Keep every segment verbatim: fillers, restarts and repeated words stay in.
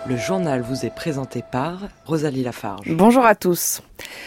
Le journal vous est présenté par Rosalie Lafarge. Bonjour à tous.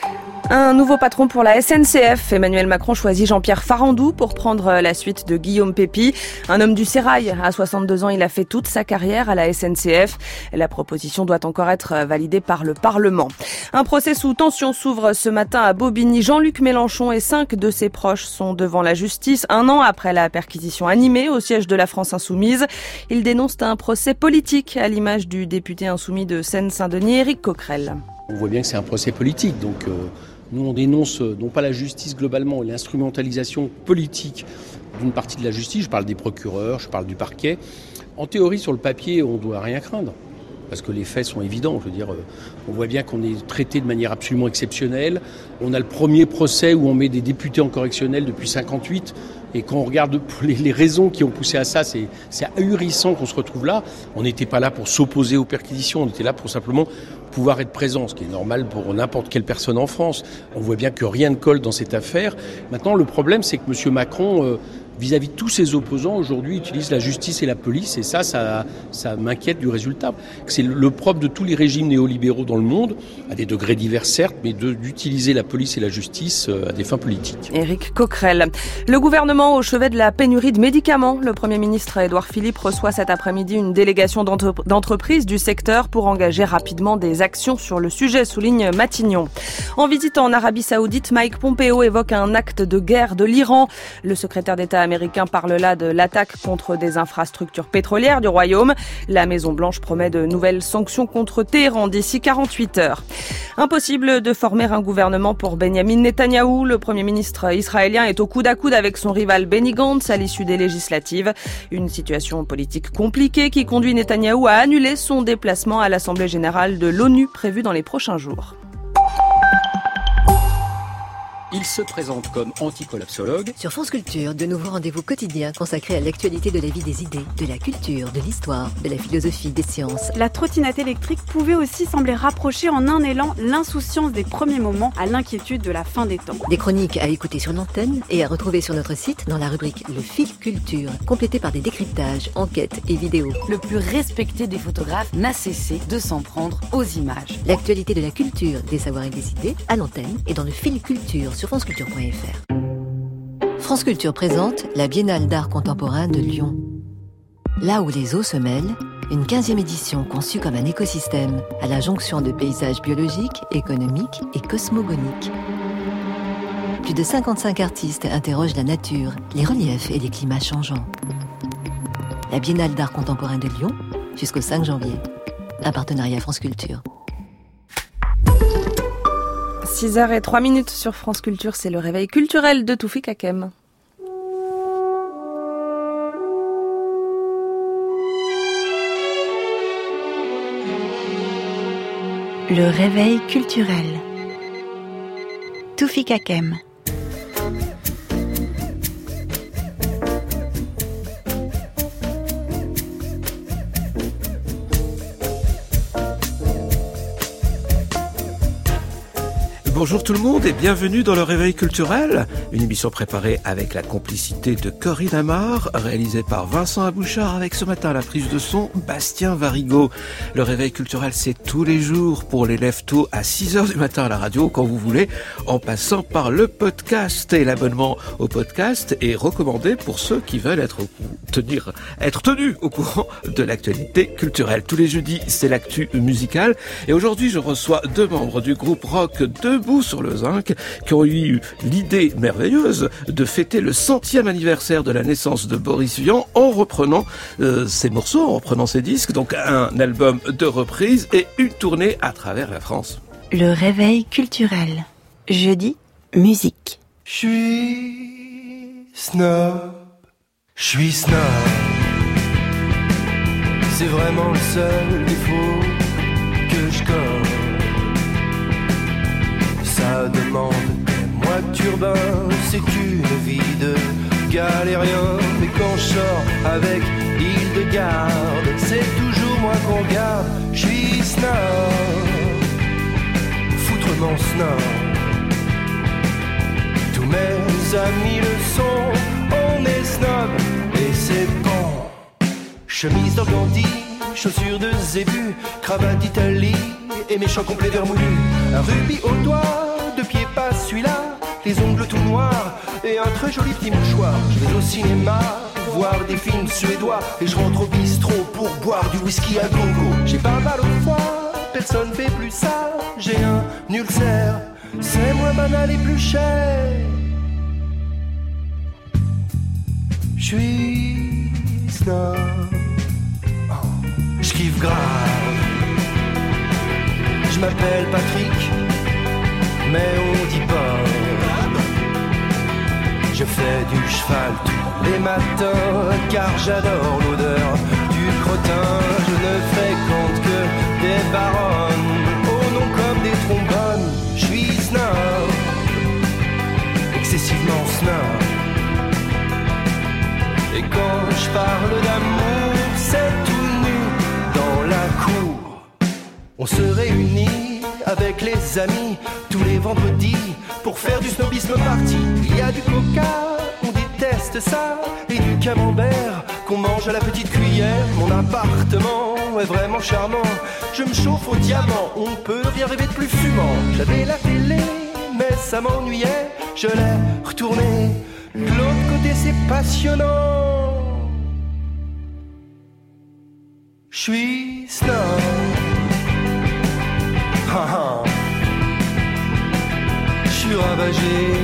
Un nouveau patron pour la S N C F. Emmanuel Macron choisit Jean-Pierre Farandou pour prendre la suite de Guillaume Pepy. Un homme du sérail. À soixante-deux ans, il a fait toute sa carrière à la S N C F. La proposition doit encore être validée par le Parlement. Un procès sous tension s'ouvre ce matin à Bobigny. Jean-Luc Mélenchon et cinq de ses proches sont devant la justice un an après la perquisition animée au siège de la France Insoumise. Ils dénoncent un procès politique à l'image du député insoumis de Seine-Saint-Denis, Éric Coquerel. On voit bien que c'est un procès politique, donc euh, nous on dénonce euh, non pas la justice globalement, l'instrumentalisation politique d'une partie de la justice, je parle des procureurs, je parle du parquet. En théorie, sur le papier, on ne doit rien craindre, parce que les faits sont évidents. Je veux dire, euh, on voit bien qu'on est traité de manière absolument exceptionnelle. On a le premier procès où on met des députés en correctionnel depuis cinquante-huit. Et quand on regarde les, les raisons qui ont poussé à ça, c'est, c'est ahurissant qu'on se retrouve là. On n'était pas là pour s'opposer aux perquisitions, on était là pour simplement pouvoir être présent, ce qui est normal pour n'importe quelle personne en France. On voit bien que rien ne colle dans cette affaire. Maintenant, le problème, c'est que M. Macron, euh, vis-à-vis de tous ses opposants, aujourd'hui, utilise la justice et la police. Et ça, ça, ça m'inquiète du résultat. C'est le propre de tous les régimes néolibéraux dans le monde, à des degrés divers certes, mais de, d'utiliser la police et la justice à des fins politiques. Éric Coquerel. Le gouvernement au chevet de la pénurie de médicaments. Le Premier ministre Édouard Philippe reçoit cet après-midi une délégation d'entre- d'entreprises du secteur pour engager rapidement des actions sur le sujet, souligne Matignon. En visite en Arabie Saoudite, Mike Pompeo évoque un acte de guerre de l'Iran. Le secrétaire d'État américain parle là de l'attaque contre des infrastructures pétrolières du Royaume. La Maison-Blanche promet de nouvelles sanctions contre Téhéran d'ici quarante-huit heures. Impossible de former un gouvernement pour Benyamin Netanyahou. Le Premier ministre israélien est au coude à coude avec son rival Benny Gantz à l'issue des législatives. Une situation politique compliquée qui conduit Netanyahou à annuler son déplacement à l'Assemblée générale de l'ONU prévu dans les prochains jours. Il se présente comme anticollapsologue. Sur France Culture, de nouveaux rendez-vous quotidiens consacrés à l'actualité de la vie des idées, de la culture, de l'histoire, de la philosophie, des sciences. La trottinette électrique pouvait aussi sembler rapprocher en un élan l'insouciance des premiers moments à l'inquiétude de la fin des temps. Des chroniques à écouter sur l'antenne et à retrouver sur notre site dans la rubrique Le Fil Culture, complétée par des décryptages, enquêtes et vidéos. Le plus respecté des photographes n'a cessé de s'en prendre aux images. L'actualité de la culture, des savoirs et des idées, à l'antenne et dans le Fil Culture sur franceculture point f r. France Culture présente la Biennale d'art contemporain de Lyon. Là où les eaux se mêlent, une quinzième édition conçue comme un écosystème à la jonction de paysages biologiques, économiques et cosmogoniques. Plus de cinquante-cinq artistes interrogent la nature, les reliefs et les climats changeants. La Biennale d'art contemporain de Lyon, jusqu'au cinq janvier. Un partenariat France Culture. six heures zéro trois minutes sur France Culture, c'est le réveil culturel de Toufik Hakem. Le réveil culturel. Toufik Hakem. Bonjour tout le monde et bienvenue dans le Réveil culturel, une émission préparée avec la complicité de Corinne Amar, réalisée par Vincent Abouchard avec ce matin à la prise de son Bastien Varigo. Le Réveil culturel, c'est tous les jours pour les lève-tôt à six heures du matin à la radio quand vous voulez, en passant par le podcast. Et l'abonnement au podcast est recommandé pour ceux qui veulent être, tenir, être tenus au courant de l'actualité culturelle. Tous les jeudis, c'est l'actu musicale et aujourd'hui, je reçois deux membres du groupe rock Debout sur le Zinc, qui ont eu l'idée merveilleuse de fêter le centième anniversaire de la naissance de Boris Vian en reprenant euh, ses morceaux, en reprenant ses disques, donc un album de reprise et une tournée à travers la France. Le réveil culturel. Jeudi, musique. Je suis snob, je suis snob. C'est vraiment le seul défaut que je colle. Ça demande des mois de turbin, c'est une vie de galérien. Mais quand je sors avec Hildegarde, c'est toujours moi qu'on garde. Je suis snob, foutrement snob. Tous mes amis le sont, on est snob et c'est bon. Chemise d'organdie, chaussures de zébu, cravate d'Italie et mes chants complets vermoulus. Un rubis au doigt, deux pieds pas celui-là, les ongles tout noirs et un très joli petit mouchoir. Je vais au cinéma, voir des films suédois et je rentre au bistrot pour boire du whisky à gogo. J'ai pas mal au foie, personne fait plus ça. J'ai un ulcère, c'est moins banal et plus cher. J'suis snob, oh, j'kiffe grave. J'm'appelle Patrick, mais on dit Bob. Je fais du cheval tous les matins, car j'adore l'odeur du crottin. Je ne fréquente que des baronnes, au nom comme des trombones. J'suis snob, excessivement snob. Et quand je parle d'amour, c'est tout nu dans la cour. On se réunit avec les amis tous les vendredis pour faire du snobisme party. Il y a du coca, on déteste ça, et du camembert qu'on mange à la petite cuillère. Mon appartement est vraiment charmant, je me chauffe au diamant, on peut rien rêver de plus fumant. J'avais la télé, mais ça m'ennuyait, je l'ai retournée. De l'autre côté c'est passionnant. J'suis snob. Ha ha. J'suis ravagé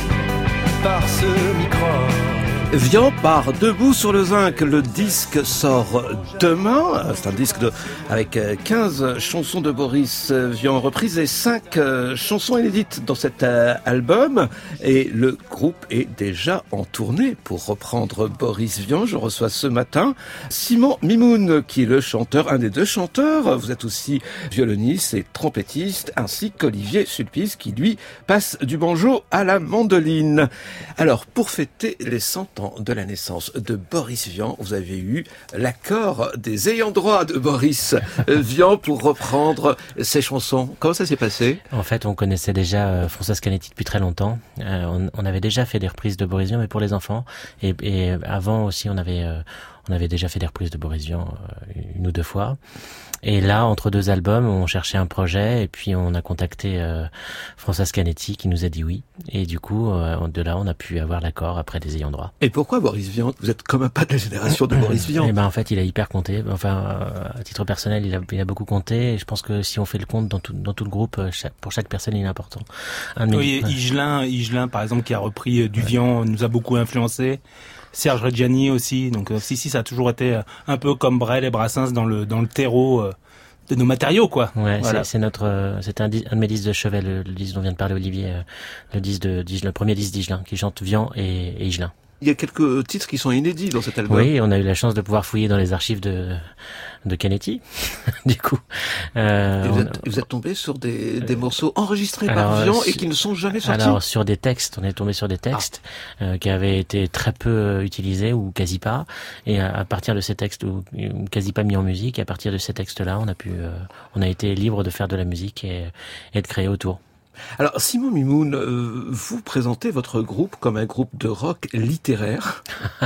par ce microbe. Vian par Debout sur le zinc. Le disque sort demain. C'est un disque de, avec quinze chansons de Boris Vian reprises et cinq chansons inédites dans cet album. Et le groupe est déjà en tournée pour reprendre Boris Vian. Je reçois ce matin Simon Mimoun, qui est le chanteur, un des deux chanteurs. Vous êtes aussi violoniste et trompettiste, ainsi qu'Olivier Sulpice, qui lui passe du banjo à la mandoline. Alors, pour fêter les cent ans de la naissance de Boris Vian, vous avez eu l'accord des ayants droit de Boris Vian pour reprendre ses chansons. Comment ça s'est passé? En fait, on connaissait déjà euh, Françoise Canetti depuis très longtemps. Euh, on, on avait déjà fait des reprises de Boris Vian, mais pour les enfants. Et, et avant aussi, on avait euh, on avait déjà fait des reprises de Boris Vian euh, une ou deux fois. Et là, entre deux albums, on cherchait un projet et puis on a contacté euh, Françoise Canetti qui nous a dit oui. Et du coup, euh, de là, on a pu avoir l'accord après des ayants droit. Et pourquoi Boris Vian? Vous êtes comme un pas de la génération de Boris Vian. Et ben en fait, il a hyper compté. Enfin, euh, à titre personnel, il a, il a beaucoup compté. Et je pense que si on fait le compte dans tout, dans tout le groupe, chaque, pour chaque personne, il est important. Un de oui, mes... Higelin, Higelin, par exemple, qui a repris euh, du ouais. Vian, nous a beaucoup influencé. Serge Reggiani aussi. Donc euh, si si, ça a toujours été euh, un peu comme Brel et Brassens dans le dans le terreau. Euh, de nos matériaux, quoi. Ouais, voilà. c'est, c'est notre, euh, c'était un, un de mes disques de chevet, le, le disque dont vient de parler Olivier, euh, le disque de, le premier disque d'Higelin, qui chante Vian et, et Higelin. Il y a quelques titres qui sont inédits dans cet album. Oui, on a eu la chance de pouvoir fouiller dans les archives de de Canetti. Du coup, euh, et vous, êtes, on, vous êtes tombé sur des, des morceaux enregistrés alors, par Vian sur, et qui ne sont jamais sortis. Alors sur des textes, on est tombé sur des textes ah. euh, qui avaient été très peu utilisés ou quasi pas. Et à, à partir de ces textes ou, ou quasi pas mis en musique, et à partir de ces textes-là, on a pu, euh, on a été libre de faire de la musique et, et de créer autour. Alors, Simon Mimoun, euh, vous présentez votre groupe comme un groupe de rock littéraire.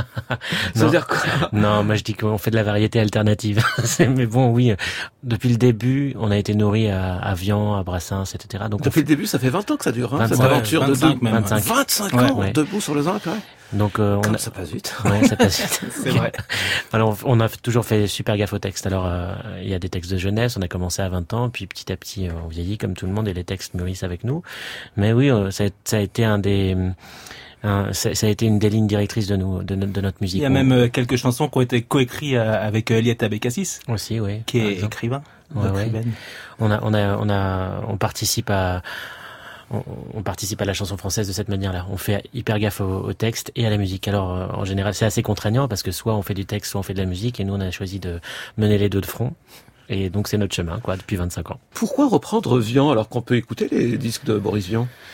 Ça veut dire quoi? Non, moi je dis qu'on fait de la variété alternative. Mais bon, oui, depuis le début, on a été nourri à, à Vian, à Brassens, et cetera. Donc depuis le début, ça fait vingt ans que ça dure, hein, vingt-cinq, cette aventure vingt-cinq, de deux, même, vingt-cinq, vingt-cinq ans, ouais. Debout sur le zinc, ouais. Donc euh, on a... ça passe vite. Ouais, ça passe vite. C'est vrai. Alors on a toujours fait super gaffe aux textes. Alors euh, il y a des textes de jeunesse, on a commencé à vingt ans, puis petit à petit on vieillit comme tout le monde et les textes mûrissent avec nous. Mais oui, ça a, ça a été un des un, ça, ça a été une des lignes directrices de nous de, de notre musique. Il y a même euh, quelques chansons qui ont été coécrites euh, avec Eliette Abécassis. Aussi, oui. Qui est écrivain. Ouais, ouais. On a on a on a on participe à On, on participe à la chanson française de cette manière-là. On fait hyper gaffe au, au texte et à la musique. Alors, euh, en général, c'est assez contraignant parce que soit on fait du texte, soit on fait de la musique. Et nous, on a choisi de mener les deux de front. Et donc, c'est notre chemin, quoi, depuis vingt-cinq ans. Pourquoi reprendre Vian alors qu'on peut écouter les disques de Boris Vian?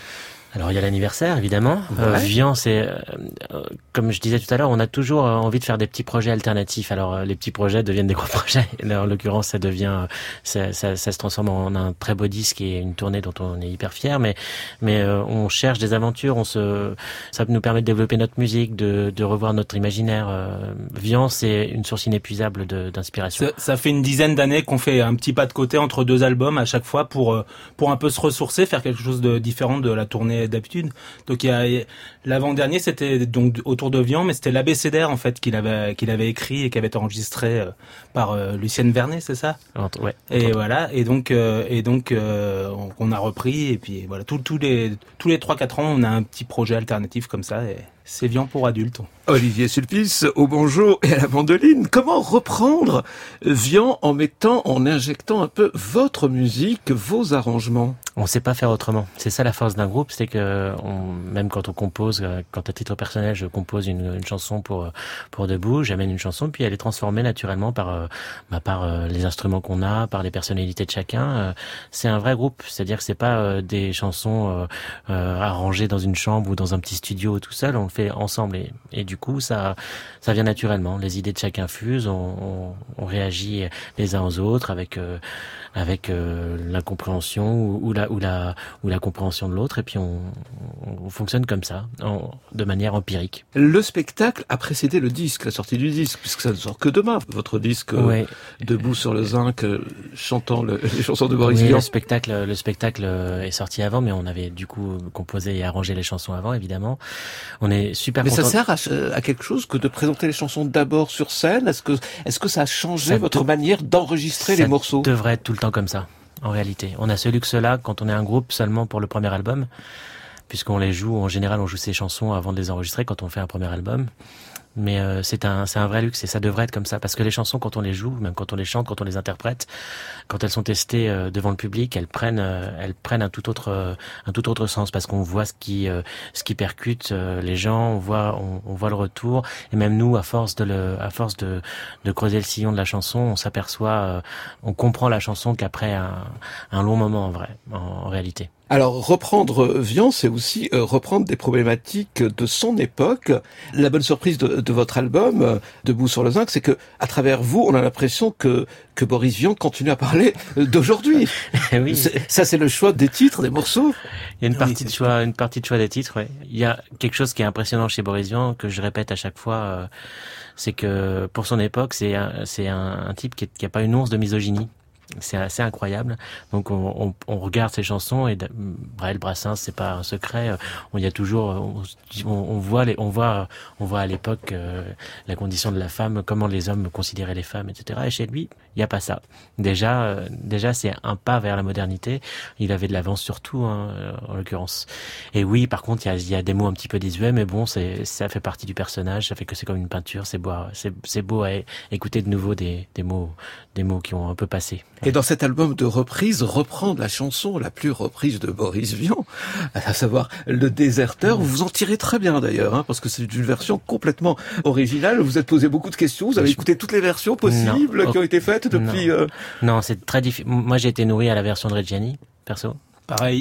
Alors il y a l'anniversaire évidemment. Ouais. Euh, Vian, c'est euh, comme je disais tout à l'heure, on a toujours envie de faire des petits projets alternatifs. Alors euh, les petits projets deviennent des gros projets. Là, en l'occurrence, ça devient, ça, ça, ça se transforme en un très beau disque et une tournée dont on est hyper fier. Mais mais euh, on cherche des aventures. On se, ça nous permet de développer notre musique, de, de revoir notre imaginaire. Euh, Vian, c'est une source inépuisable de, d'inspiration. Ça, ça fait une dizaine d'années qu'on fait un petit pas de côté entre deux albums à chaque fois pour pour un peu se ressourcer, faire quelque chose de différent de la tournée d'habitude. Donc il y a l'avant-dernier, c'était donc autour de Vian, mais c'était l'abécédaire en fait qu'il avait qu'il avait écrit et qui avait été enregistré euh, par euh, Lucienne Vernet, c'est ça? Entre, ouais. Et entre... voilà, et donc euh, et donc euh, on, on a repris et puis voilà, tous tous les tous les trois quatre ans, on a un petit projet alternatif comme ça et c'est Vian pour adultes. Olivier Sulpice au banjo et à la mandoline. Comment reprendre Vian en mettant, en injectant un peu votre musique, vos arrangements? On sait pas faire autrement. C'est ça la force d'un groupe, c'est que on, même quand on compose, quand à titre personnel je compose une, une chanson pour pour Debout, j'amène une chanson puis elle est transformée naturellement par bah, par les instruments qu'on a, par les personnalités de chacun. C'est un vrai groupe, c'est-à-dire que c'est pas des chansons euh, arrangées dans une chambre ou dans un petit studio tout seul. On le fait ensemble et, et du coup ça ça vient naturellement. Les idées de chacun fusent, on, on, on réagit les uns aux autres avec euh, avec euh, l'incompréhension ou, ou la ou la ou la compréhension de l'autre et puis on, on fonctionne comme ça en, de manière empirique. Le spectacle a précédé le disque, la sortie du disque, puisque ça ne sort que demain. Votre disque ouais. euh, Debout sur le zinc, euh, chantant le, les chansons de Boris oui, Vian. Le spectacle le spectacle est sorti avant, mais on avait du coup composé et arrangé les chansons avant, évidemment. On est super mais content. Ça sert à, à quelque chose que de présenter les chansons d'abord sur scène. Est-ce que est-ce que ça a changé ça votre de... manière d'enregistrer ça les morceaux? Ça devrait être tout le temps comme ça. En réalité, on a ce luxe-là quand on est un groupe seulement pour le premier album, puisqu'on les joue, en général on joue ces chansons avant de les enregistrer quand on fait un premier album. Mais euh, c'est un c'est un vrai luxe et ça devrait être comme ça parce que les chansons quand on les joue, même quand on les chante, quand on les interprète, quand elles sont testées euh, devant le public, elles prennent euh, elles prennent un tout autre euh, un tout autre sens parce qu'on voit ce qui euh, ce qui percute euh, les gens, on voit on, on voit le retour et même nous à force de le à force de de creuser le sillon de la chanson, on s'aperçoit euh, on comprend la chanson qu'après un un long moment en vrai en, en réalité. Alors, reprendre Vian, c'est aussi euh, reprendre des problématiques de son époque. La bonne surprise de, de votre album, euh, Debout sur le zinc, c'est que, à travers vous, on a l'impression que que Boris Vian continue à parler d'aujourd'hui. Oui. C'est, ça, c'est le choix des titres, des morceaux. Il y a une partie oui, de choix, une partie de choix des titres. Ouais. Il y a quelque chose qui est impressionnant chez Boris Vian que je répète à chaque fois. Euh, c'est que pour son époque, c'est un, c'est un, un type qui n'a pas une once de misogynie. C'est assez incroyable. Donc on, on, on regarde ces chansons et Brel, Brassens, c'est pas un secret. On y a toujours, on, on voit les, on voit, on voit à l'époque euh, la condition de la femme, comment les hommes considéraient les femmes, et cetera. Et chez lui, il y a pas ça. Déjà, euh, déjà c'est un pas vers la modernité. Il avait de l'avance sur tout, hein, en l'occurrence. Et oui, par contre, il y a, il y a des mots un petit peu désuets, mais bon, c'est, ça fait partie du personnage. Ça fait que c'est comme une peinture. C'est beau, c'est, c'est beau à écouter de nouveau des, des mots, des mots qui ont un peu passé. Et dans cet album de reprise, reprendre la chanson la plus reprise de Boris Vian, à savoir Le Déserteur, vous vous en tirez très bien d'ailleurs, hein, parce que c'est une version complètement originale. Vous êtes posé beaucoup de questions, vous avez écouté toutes les versions possibles non. qui ont été faites depuis... Non, euh... non c'est très difficile. Moi j'ai été nourri à la version de Reggiani, perso. Pareil.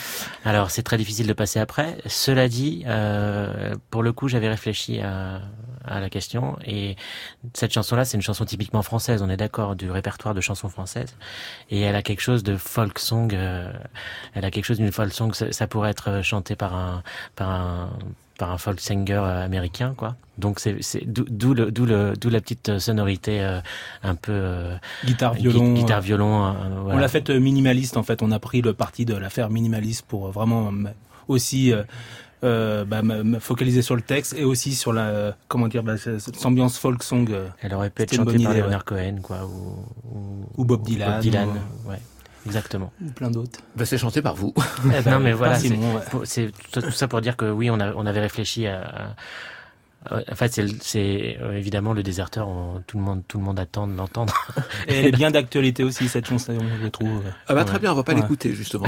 Alors c'est très difficile de passer après. Cela dit, euh, pour le coup, j'avais réfléchi à, à la question et cette chanson-là, c'est une chanson typiquement française. On est d'accord, du répertoire de chansons françaises. Et elle a quelque chose de folk song. Euh, elle a quelque chose d'une folk song. Ça, ça pourrait être chanté par un par un par un folk singer américain, quoi. Donc c'est c'est d'où, d'où le d'où le d'où la petite sonorité euh, un peu euh, guitare violon guitare euh, violon euh, voilà. On l'a fait minimaliste en fait, on a pris le parti de la faire minimaliste pour vraiment aussi euh, euh, bah, me focaliser sur le texte et aussi sur la comment dire bah, cette ambiance folk song. Euh, Elle aurait pu être chantée par idée, Leonard ouais. Cohen quoi ou, ou ou Bob Dylan. Bob Dylan ou... ouais. Exactement. Ou plein d'autres. Ben, c'est chanté par vous. Eh ben, non mais voilà, c'est, bon, ouais. c'est tout, tout ça pour dire que oui, on a on avait réfléchi à, à en fait, c'est, c'est euh, évidemment Le Déserteur. On, tout le monde, tout le monde attend de l'entendre. Et elle est bien d'actualité aussi cette chanson, je trouve. Ah bah très ouais. bien, on va pas ouais. l'écouter justement.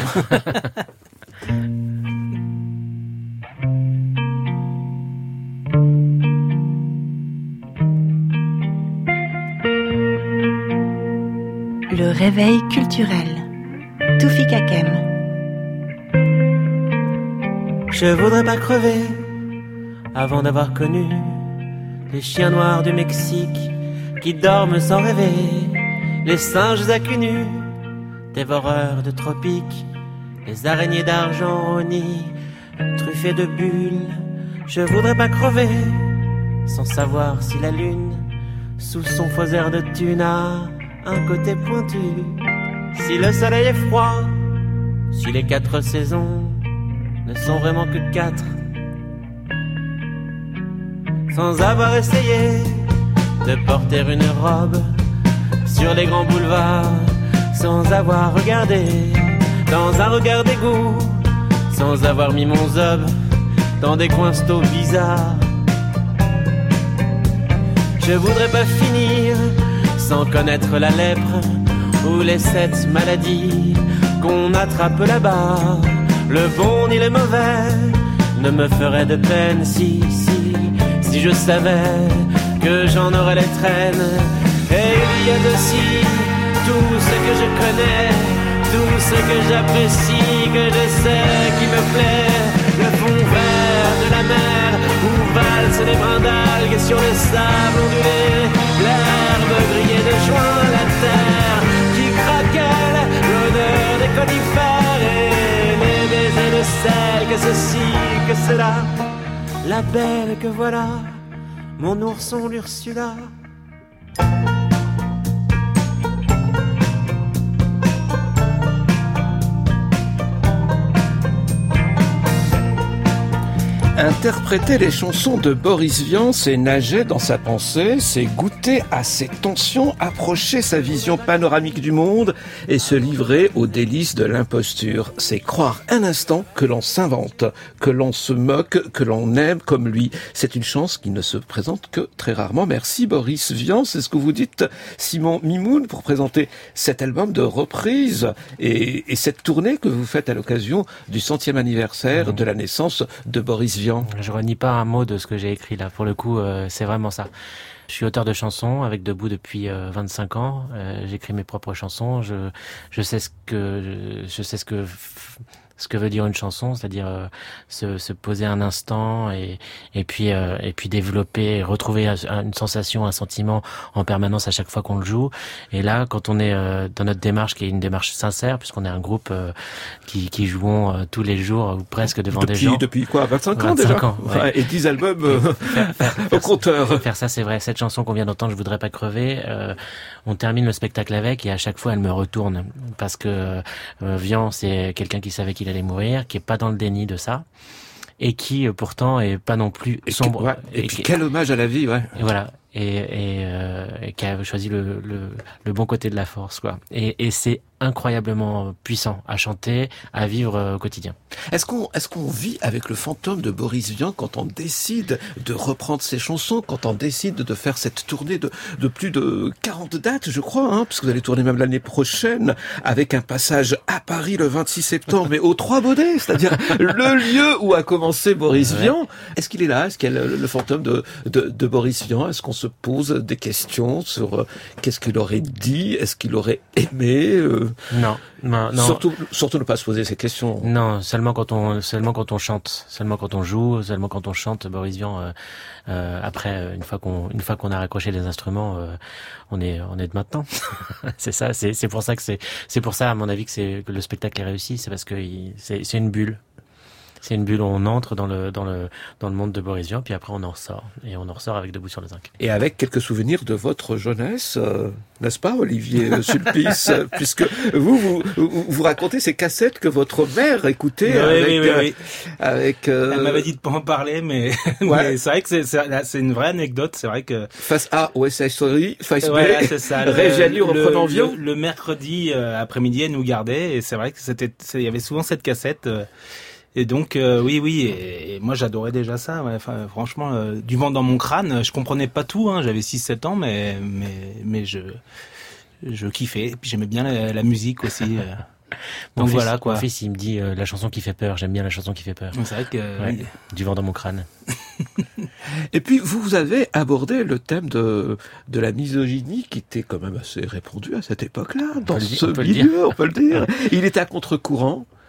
Le réveil culturel. Toufik Hakem. Je voudrais pas crever avant d'avoir connu les chiens noirs du Mexique qui dorment sans rêver, les singes à cul nu, dévoreurs de tropiques, les araignées d'argent ronies, truffées de bulles. Je voudrais pas crever sans savoir si la lune, sous son faux air de thune, a un côté pointu, si le soleil est froid, si les quatre saisons ne sont vraiment que quatre. Sans avoir essayé de porter une robe sur les grands boulevards, sans avoir regardé dans un regard d'égout, sans avoir mis mon zob dans des coins sto bizarres. Je voudrais pas finir sans connaître la lèpre ou les sept maladies qu'on attrape là-bas. Le bon ni le mauvais ne me ferait de peine si, si, si je savais que j'en aurais les traînes. Et il y a aussi tout ce que je connais, tout ce que j'apprécie, que je sais qui me plaît. Le fond vert de la mer où valsent les brins d'algues sur le sable ondulé, l'herbe grillée de juin, la terre qui craquelle, l'odeur des conifères et les baisers de sel, que ceci, que cela, la belle que voilà, mon ourson l'Ursula. Interpréter les chansons de Boris Vian, c'est nager dans sa pensée, c'est goûter à ses tensions, approcher sa vision panoramique du monde et se livrer aux délices de l'imposture. C'est croire un instant que l'on s'invente, que l'on se moque, que l'on aime comme lui. C'est une chance qui ne se présente que très rarement. Merci Boris Vian, c'est ce que vous dites Simon Mimoun pour présenter cet album de reprise et, et cette tournée que vous faites à l'occasion du centième anniversaire de la naissance de Boris Vian. Je renie pas un mot de ce que j'ai écrit là. Pour le coup, euh, c'est vraiment ça. Je suis auteur de chansons avec Debout depuis euh, vingt-cinq ans. Euh, j'écris mes propres chansons. Je je sais ce que je sais ce que ce que veut dire une chanson, c'est-à-dire euh, se, se poser un instant et et puis euh, et puis développer, retrouver une sensation, un sentiment en permanence à chaque fois qu'on le joue. Et là, quand on est euh, dans notre démarche, qui est une démarche sincère, puisqu'on est un groupe euh, qui qui jouons euh, tous les jours ou presque devant depuis, des gens. Depuis quoi, vingt-cinq ans déjà. Ans, ouais. Et dix albums euh, faire, faire, faire, au compteur. Faire ça, c'est vrai. Cette chanson qu'on vient d'entendre, Je voudrais pas crever. Euh, on termine le spectacle avec et à chaque fois, elle me retourne parce que euh, Vian, c'est quelqu'un qui savait qu'il allait mourir, qui est pas dans le déni de ça et qui euh, pourtant est pas non plus sombre. Et, ouais, et, et puis qui, quel hommage à la vie, ouais. Et voilà, et, et, euh, et qui a choisi le, le, le bon côté de la force, quoi. Et, et c'est incroyablement puissant à chanter, à vivre au quotidien. Est-ce qu'on est-ce qu'on vit avec le fantôme de Boris Vian quand on décide de reprendre ses chansons, quand on décide de faire cette tournée de de plus de quarante dates, je crois, hein, parce que vous allez tourner même l'année prochaine avec un passage à Paris le vingt-six septembre, mais aux Trois Baudets, c'est-à-dire le lieu où a commencé Boris ouais. Vian. Est-ce qu'il est là? Est-ce qu'il y a le, le fantôme de, de de Boris Vian? Est-ce qu'on se pose des questions sur euh, qu'est-ce qu'il aurait dit? Est-ce qu'il aurait aimé euh, Non, non, non. Surtout, surtout ne pas se poser ces questions. Non, seulement quand on, seulement quand on chante, seulement quand on joue, seulement quand on chante. Boris Vian, euh, euh, après, une fois qu'on, une fois qu'on a raccroché les instruments, euh, on est, on est de maintenant. C'est ça, c'est, c'est pour ça que c'est, c'est pour ça, à mon avis, que c'est, que le spectacle est réussi. C'est parce que il, c'est, c'est une bulle. C'est une bulle où on entre dans le dans le dans le monde de Boris Vian, puis après on en ressort et on en ressort avec Debout sur le zinc. Et avec quelques souvenirs de votre jeunesse, euh, n'est-ce pas, Olivier Sulpice, puisque vous, vous vous racontez ces cassettes que votre mère écoutait oui, avec oui, oui, euh, oui. avec. Euh... Elle m'avait dit de pas en parler, mais, ouais. mais c'est vrai que c'est, c'est c'est une vraie anecdote. C'est vrai que face A West Side Story, face B ouais, c'est ça. Régiani reprenant Vian. Le, le mercredi euh, après-midi, elle nous gardait et c'est vrai que c'était il y avait souvent cette cassette. Euh, Et donc euh, oui oui et, et moi j'adorais déjà ça ouais. Enfin franchement euh, du vent dans mon crâne, je comprenais pas tout hein, j'avais six sept ans mais mais mais je je kiffais et puis j'aimais bien la, la musique aussi euh. Mon donc fils, voilà quoi. Mon fils il me dit euh, la chanson qui fait peur, j'aime bien la chanson qui fait peur. C'est vrai que ouais, oui. Du vent dans mon crâne. Et puis vous avez abordé le thème de de la misogynie qui était quand même assez répandu à cette époque-là dans ce milieu, on peut le dire. Il était à contre-courant.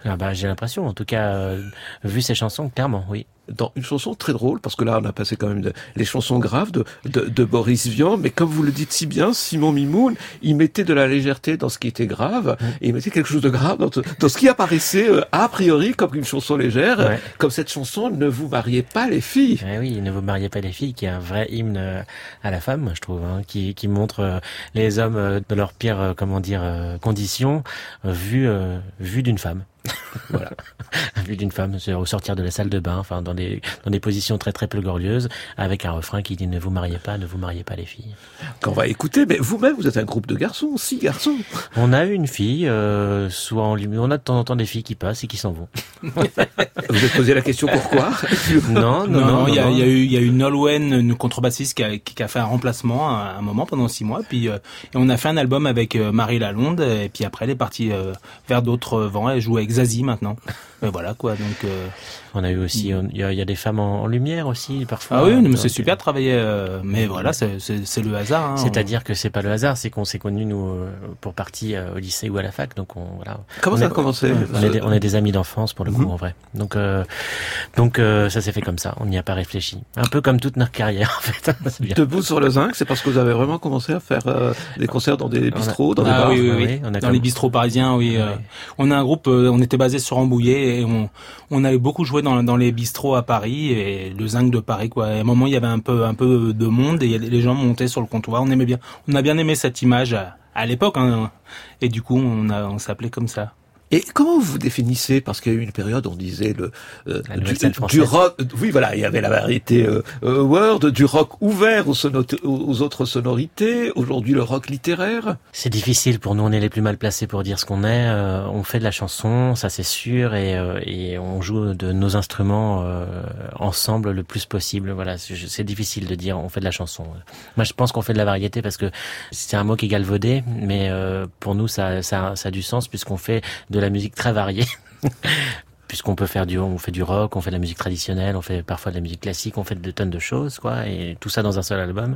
Ah bah, j'ai l'impression, en tout cas, euh, vu ces chansons, clairement, oui. Dans une chanson très drôle, parce que là, on a passé quand même de, les chansons graves de, de, de Boris Vian, mais comme vous le dites si bien, Simon Mimoun, il mettait de la légèreté dans ce qui était grave, mmh. et il mettait quelque chose de grave dans, dans ce qui apparaissait euh, a priori comme une chanson légère, ouais. comme cette chanson « Ne vous mariez pas les filles ». Eh oui, « Ne vous mariez pas les filles », qui est un vrai hymne à la femme, je trouve, hein, qui, qui montre euh, les hommes euh, de leur pire, euh, comment dire, euh, conditions, euh, vues euh, vue d'une femme. Voilà, vue d'une femme au sortir de la salle de bain, enfin dans des dans des positions très très peu glorieuses, avec un refrain qui dit ne vous mariez pas, ne vous mariez pas les filles. Qu'on va écouter, mais vous-même vous êtes un groupe de garçons, six garçons. On a une fille, euh, soit en on a de temps en temps des filles qui passent et qui s'en vont. Vous êtes posé la question pourquoi? Non, non, non. Il y a, il y a eu, il y a eu Nolwenn, une contrebassiste qui a, qui a fait un remplacement à un moment pendant six mois, puis euh, et on a fait un album avec euh, Marie Lalonde, et puis après elle est partie euh, vers d'autres vents, elle joue avec Zazie maintenant. Mais voilà quoi, donc. Euh... On a eu aussi, il y a, il y a des femmes en, en lumière aussi parfois. Ah oui, mais c'est super de travailler. Euh, mais voilà, c'est, c'est, c'est le hasard. Hein, C'est-à-dire on... que c'est pas le hasard, c'est qu'on s'est connus nous euh, pour partie euh, au lycée ou à la fac, donc on voilà. Comment on ça est, a commencé? On est, des, on est des amis d'enfance pour le coup, mmh. en vrai. Donc euh, donc euh, ça s'est fait comme ça. On n'y a pas réfléchi. Un peu comme toute notre carrière en fait. Debout sur le zinc, c'est parce que vous avez vraiment commencé à faire euh, des concerts dans des bistrots, a... dans des ah, bars. Oui, oui, oui. oui. On a dans comme... les bistrots parisiens, oui. Euh, oui. On a un groupe, euh, on était basé sur Rambouillet et on on avait beaucoup joué dans dans les bistrots à Paris et le zinc de Paris quoi. Et à un moment il y avait un peu un peu de monde et les gens montaient sur le comptoir. On aimait bien, on a bien aimé cette image à, à l'époque hein. Et du coup on a on s'appelait comme ça. Et comment vous définissez, parce qu'il y a eu une période où on disait le euh, du, du rock, oui voilà, il y avait la variété euh, euh, Word, du rock ouvert aux, sonot- aux autres sonorités, aujourd'hui le rock littéraire. C'est difficile pour nous, on est les plus mal placés pour dire ce qu'on est, euh, on fait de la chanson, ça c'est sûr, et, euh, et on joue de nos instruments euh, ensemble le plus possible, voilà, c'est, c'est difficile de dire on fait de la chanson. Moi je pense qu'on fait de la variété parce que c'est un mot qui est galvaudé, mais euh, pour nous ça, ça, ça a du sens puisqu'on fait de la musique très variée puisqu'on peut faire du on fait du rock, on fait de la musique traditionnelle, on fait parfois de la musique classique, on fait de tonnes de choses quoi, et tout ça dans un seul album.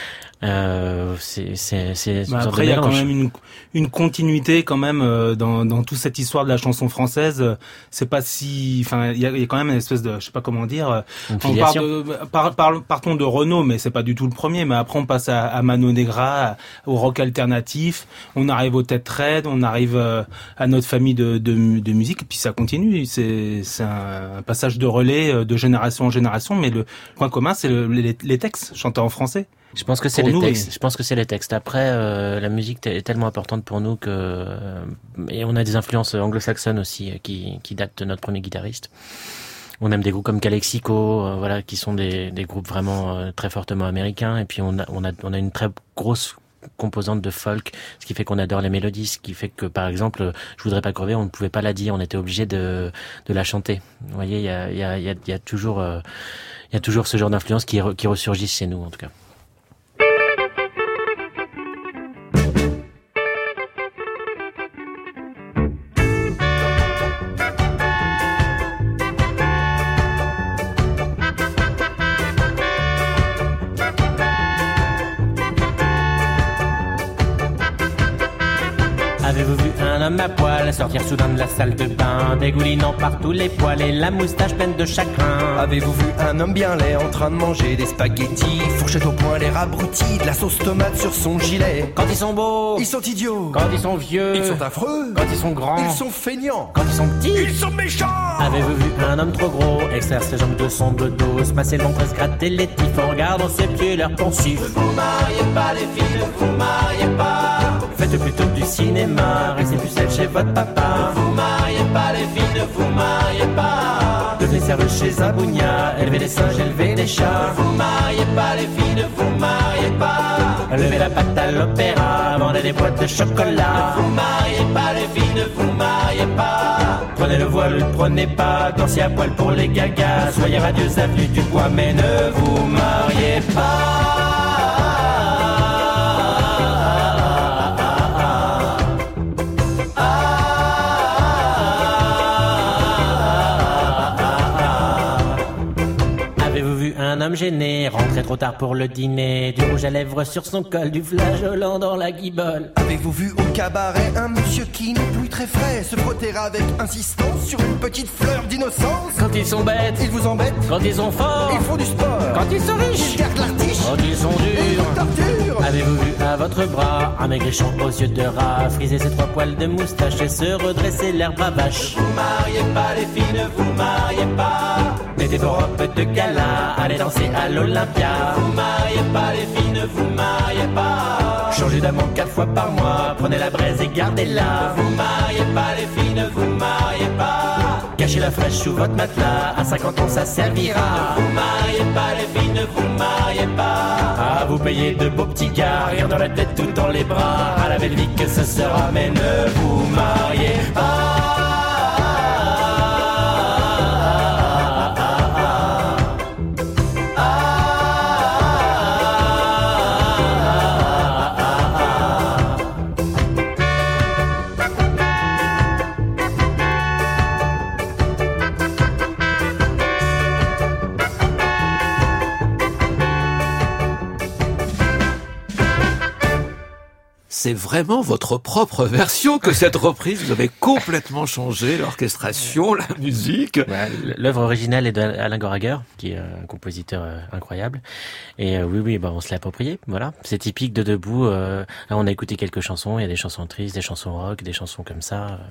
Euh, c'est c'est c'est bah après il y a quand même une une continuité quand même euh, dans dans toute cette histoire de la chanson française. C'est pas si enfin il y a, y a quand même une espèce de je sais pas comment dire une on part de par, par, partons de Renaud, mais c'est pas du tout le premier, mais après on passe à, à Mano Negra, au rock alternatif, on arrive aux Têtes Raides, on arrive euh, à notre famille de de de musique, et puis ça continue. C'est c'est un, un passage de relais de génération en génération, mais le point commun c'est le, les, les textes chantés en français. Je pense que c'est pour les nous, textes. Oui. Je pense que c'est les textes. Après, euh, la musique est tellement importante pour nous que euh, et on a des influences anglo-saxonnes aussi euh, qui qui datent de notre premier guitariste. On aime des groupes comme Calexico, euh, voilà, qui sont des des groupes vraiment euh, très fortement américains. Et puis on a on a on a une très grosse composante de folk, ce qui fait qu'on adore les mélodies, ce qui fait que par exemple, Je voudrais pas crever, on ne pouvait pas la dire, on était obligé de de la chanter. Vous voyez, il y a il y a il y a, il y a toujours euh, il y a toujours ce genre d'influence qui qui ressurgissent chez nous en tout cas. Avez-vous vu un homme à poil sortir soudain de la salle de bain, dégoulinant par tous les poils et la moustache pleine de chagrin? Avez-vous vu un homme bien laid en train de manger des spaghettis, fourchette au poing, l'air abruti, de la sauce tomate sur son gilet? Quand ils sont beaux, ils sont idiots. Quand ils sont vieux, ils sont affreux. Quand ils sont grands, ils sont feignants. Quand ils sont petits, ils sont méchants. Avez-vous vu un homme trop gros extraire ses jambes de son dodo, se passer l'entrée, se gratter les tifs en regardant ses pieds l'air pensif? Ne vous mariez pas les filles, ne vous mariez pas. Faites plutôt du cinéma, restez plus celle chez votre papa. Ne vous mariez pas les filles, ne vous mariez pas. Devenez serveuse chez un bougnat, élevez des singes, élevez des chats. Ne vous mariez pas les filles, ne vous mariez pas. Levez la patte à l'opéra, vendez des boîtes de chocolat. Ne vous mariez pas les filles, ne vous mariez pas. Prenez le voile, ne prenez pas, dansez à poil pour les gagas. Soyez radieuse avenue du Bois, mais ne vous mariez pas. me gêner. Rentrer trop tard pour le dîner, du rouge à lèvres sur son col, du flageolant dans la guibole. Avez-vous vu au cabaret un monsieur qui n'est plus très frais se frotter avec insistance sur une petite fleur d'innocence? Quand ils sont bêtes, ils vous embêtent. Quand ils sont forts, ils font du sport. Quand ils sont riches, ils gardent l'artiche. Quand ils sont durs, ils vous torturent. Avez-vous vu à votre bras un maigrichon aux yeux de rat, friser ses trois poils de moustache et se redresser l'herbe à vache? Vous mariez pas les filles, ne vous mariez pas. Mettez vos robes de gala, allez danser à l'Olympia. Vous mariez pas les filles, ne vous mariez pas. Changez d'amant quatre fois par mois, prenez la braise et gardez-la. Vous mariez pas les filles, ne vous mariez pas. Cachez la fraîche sous votre matelas, à cinquante ans ça servira. Vous mariez pas les filles, ne vous mariez pas. Ah, vous payez de beaux petits gars, rien dans la tête, tout dans les bras. À la belle vie que ce sera, mais ne vous mariez pas. C'est vraiment votre propre version que cette reprise. Vous avez complètement changé l'orchestration, la musique. Ouais, l'œuvre originale est d'Alain Goraguer, qui est un compositeur incroyable. Et euh, oui, oui, bah, on se l'a approprié. Voilà, c'est typique de Debout. Euh, là, on a écouté quelques chansons. Il y a des chansons tristes, des chansons rock, des chansons comme ça. Euh,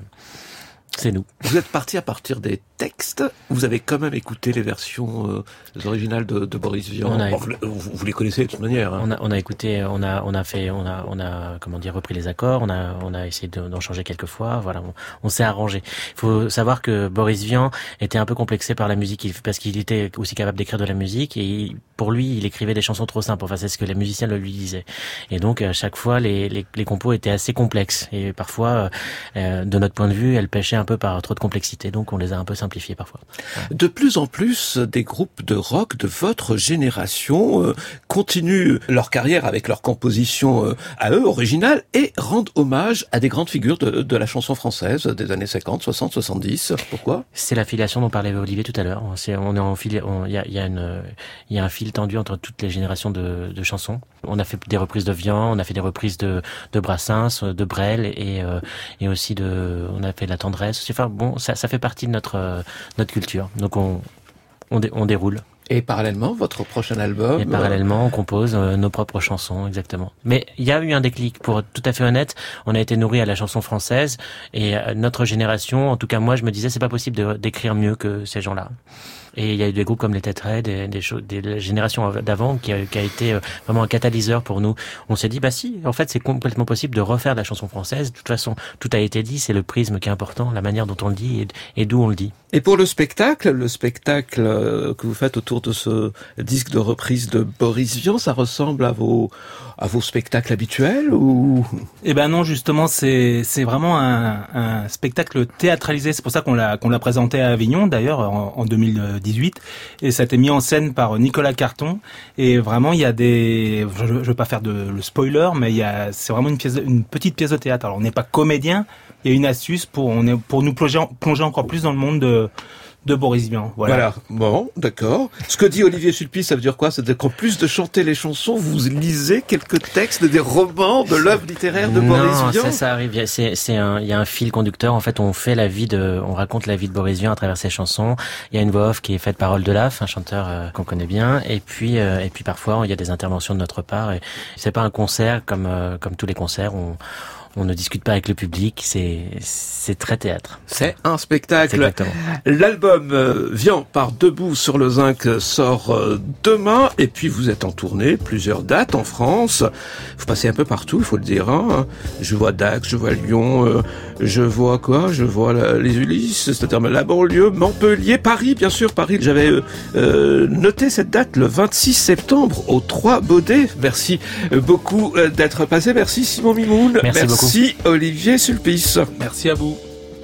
c'est nous. Vous êtes parti à partir des textes. Vous avez quand même écouté les versions euh, les originales de, de Boris Vian. A, bon, vous, vous les connaissez de toute manière. Hein. On a, on a écouté, on a, on a fait, on a, on a, comment dire, repris les accords. On a, on a essayé de, d'en changer quelques fois. Voilà, on, on s'est arrangé. Il faut savoir que Boris Vian était un peu complexé par la musique parce qu'il était aussi capable d'écrire de la musique et il, pour lui, il écrivait des chansons trop simples. Enfin, c'est ce que les musiciens le lui disaient. Et donc, à chaque fois, les, les, les compos étaient assez complexes et parfois, euh, de notre point de vue, elles pêchaient un peu par trop de complexité. Donc, on les a un peu simplifiées parfois. De plus en plus, des groupes de rock de votre génération euh, continuent leur carrière avec leur composition euh, à eux, originale, et rendent hommage à des grandes figures de, de la chanson française des années cinquante, soixante, soixante-dix. Pourquoi? C'est la filiation dont parlait Olivier tout à l'heure. C'est, on est en fil, il y a, y a une, il y a un fil tendu entre toutes les générations de, de chansons. On a fait des reprises de Vian, on a fait des reprises de, de Brassens, de Brel, et, euh, et aussi de, on a fait de la tendresse. Enfin bon, ça, ça fait partie de notre, euh, notre culture. Donc on, on, dé, on déroule. Et parallèlement, votre prochain album. Et parallèlement, on compose euh, nos propres chansons, exactement. Mais il y a eu un déclic. Pour être tout à fait honnête, on a été nourri à la chanson française, et euh, notre génération, en tout cas moi, je me disais, c'est pas possible de, d'écrire mieux que ces gens-là. Et il y a eu des groupes comme les Têtes Raides, des, des, des générations d'avant, qui a, qui a été vraiment un catalyseur pour nous. On s'est dit, bah si, en fait, c'est complètement possible de refaire de la chanson française. De toute façon, tout a été dit, c'est le prisme qui est important, la manière dont on le dit et, et d'où on le dit. Et pour le spectacle, le spectacle que vous faites autour de ce disque de reprise de Boris Vian, ça ressemble à vos à vos spectacles habituels ou? Eh ben non, justement, c'est c'est vraiment un, un spectacle théâtralisé. C'est pour ça qu'on l'a qu'on l'a présenté à Avignon, d'ailleurs, en, en deux mille dix-huit, et ça a été mis en scène par Nicolas Carton. Et vraiment, il y a des, je, je veux pas faire de le spoiler, mais il y a, c'est vraiment une pièce, une petite pièce de théâtre. Alors, on n'est pas comédien. Il y a une astuce pour on est pour nous plonger plonger encore plus dans le monde de de Boris Vian. Voilà. Voilà. Bon, d'accord. Ce que dit Olivier Sulpice, ça veut dire quoi? C'est-à-dire qu'en plus de chanter les chansons, vous lisez quelques textes des romans de l'œuvre littéraire de non, Boris Vian? ça, ça arrive. C'est, c'est un, il y a un fil conducteur. En fait, on fait la vie de, on raconte la vie de Boris Vian à travers ses chansons. Il y a une voix off qui est faite par Paul Delaf, un chanteur euh, qu'on connaît bien. Et puis, euh, et puis parfois, il y a des interventions de notre part. Et c'est pas un concert comme, euh, comme tous les concerts. On, On ne discute pas avec le public, c'est c'est très théâtre. C'est un spectacle. Exactement. L'album euh, Vian par Debout sur le Zinc sort euh, demain, et puis vous êtes en tournée, plusieurs dates en France. Vous passez un peu partout, il faut le dire. Hein. Je vois Dax, je vois Lyon, euh, je vois quoi Je vois la, les Ulysses, c'est-à-dire la banlieue, Montpellier, Paris, bien sûr, Paris. J'avais euh, euh, noté cette date le vingt-six septembre au trois Baudets. Merci beaucoup euh, d'être passé. Merci Simon Mimoun. Merci, Merci Merci Olivier Sulpice. Merci à vous.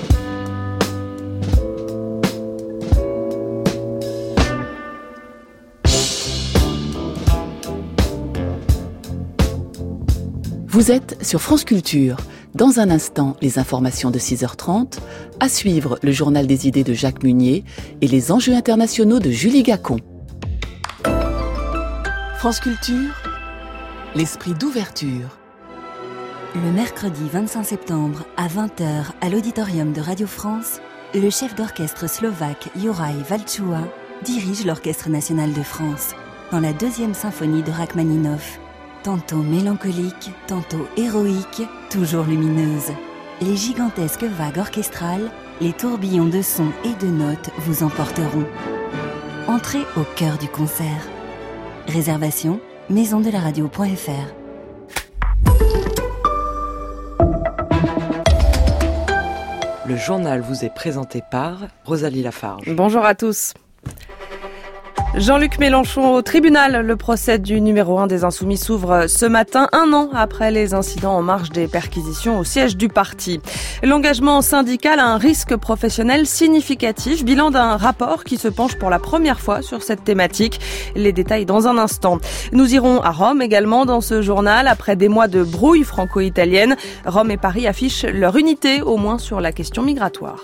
Vous êtes sur France Culture. Dans un instant, les informations de six heures trente. À suivre, le journal des idées de Jacques Munier et les enjeux internationaux de Julie Gacon. France Culture, l'esprit d'ouverture. Le mercredi vingt-cinq septembre à vingt heures à l'auditorium de Radio France, le chef d'orchestre slovaque Juraj Valčua dirige l'Orchestre national de France dans la deuxième symphonie de Rachmaninov. Tantôt mélancolique, tantôt héroïque, toujours lumineuse. Les gigantesques vagues orchestrales, les tourbillons de sons et de notes vous emporteront. Entrez au cœur du concert. Réservation maison de la radio point f r. Le journal vous est présenté par Rosalie Lafarge. Bonjour à tous. Jean-Luc Mélenchon au tribunal. Le procès du numéro un des Insoumis s'ouvre ce matin, un an après les incidents en marge des perquisitions au siège du parti. L'engagement syndical a un risque professionnel significatif. Bilan d'un rapport qui se penche pour la première fois sur cette thématique. Les détails dans un instant. Nous irons à Rome également dans ce journal. Après des mois de brouille franco-italienne, Rome et Paris affichent leur unité, au moins sur la question migratoire.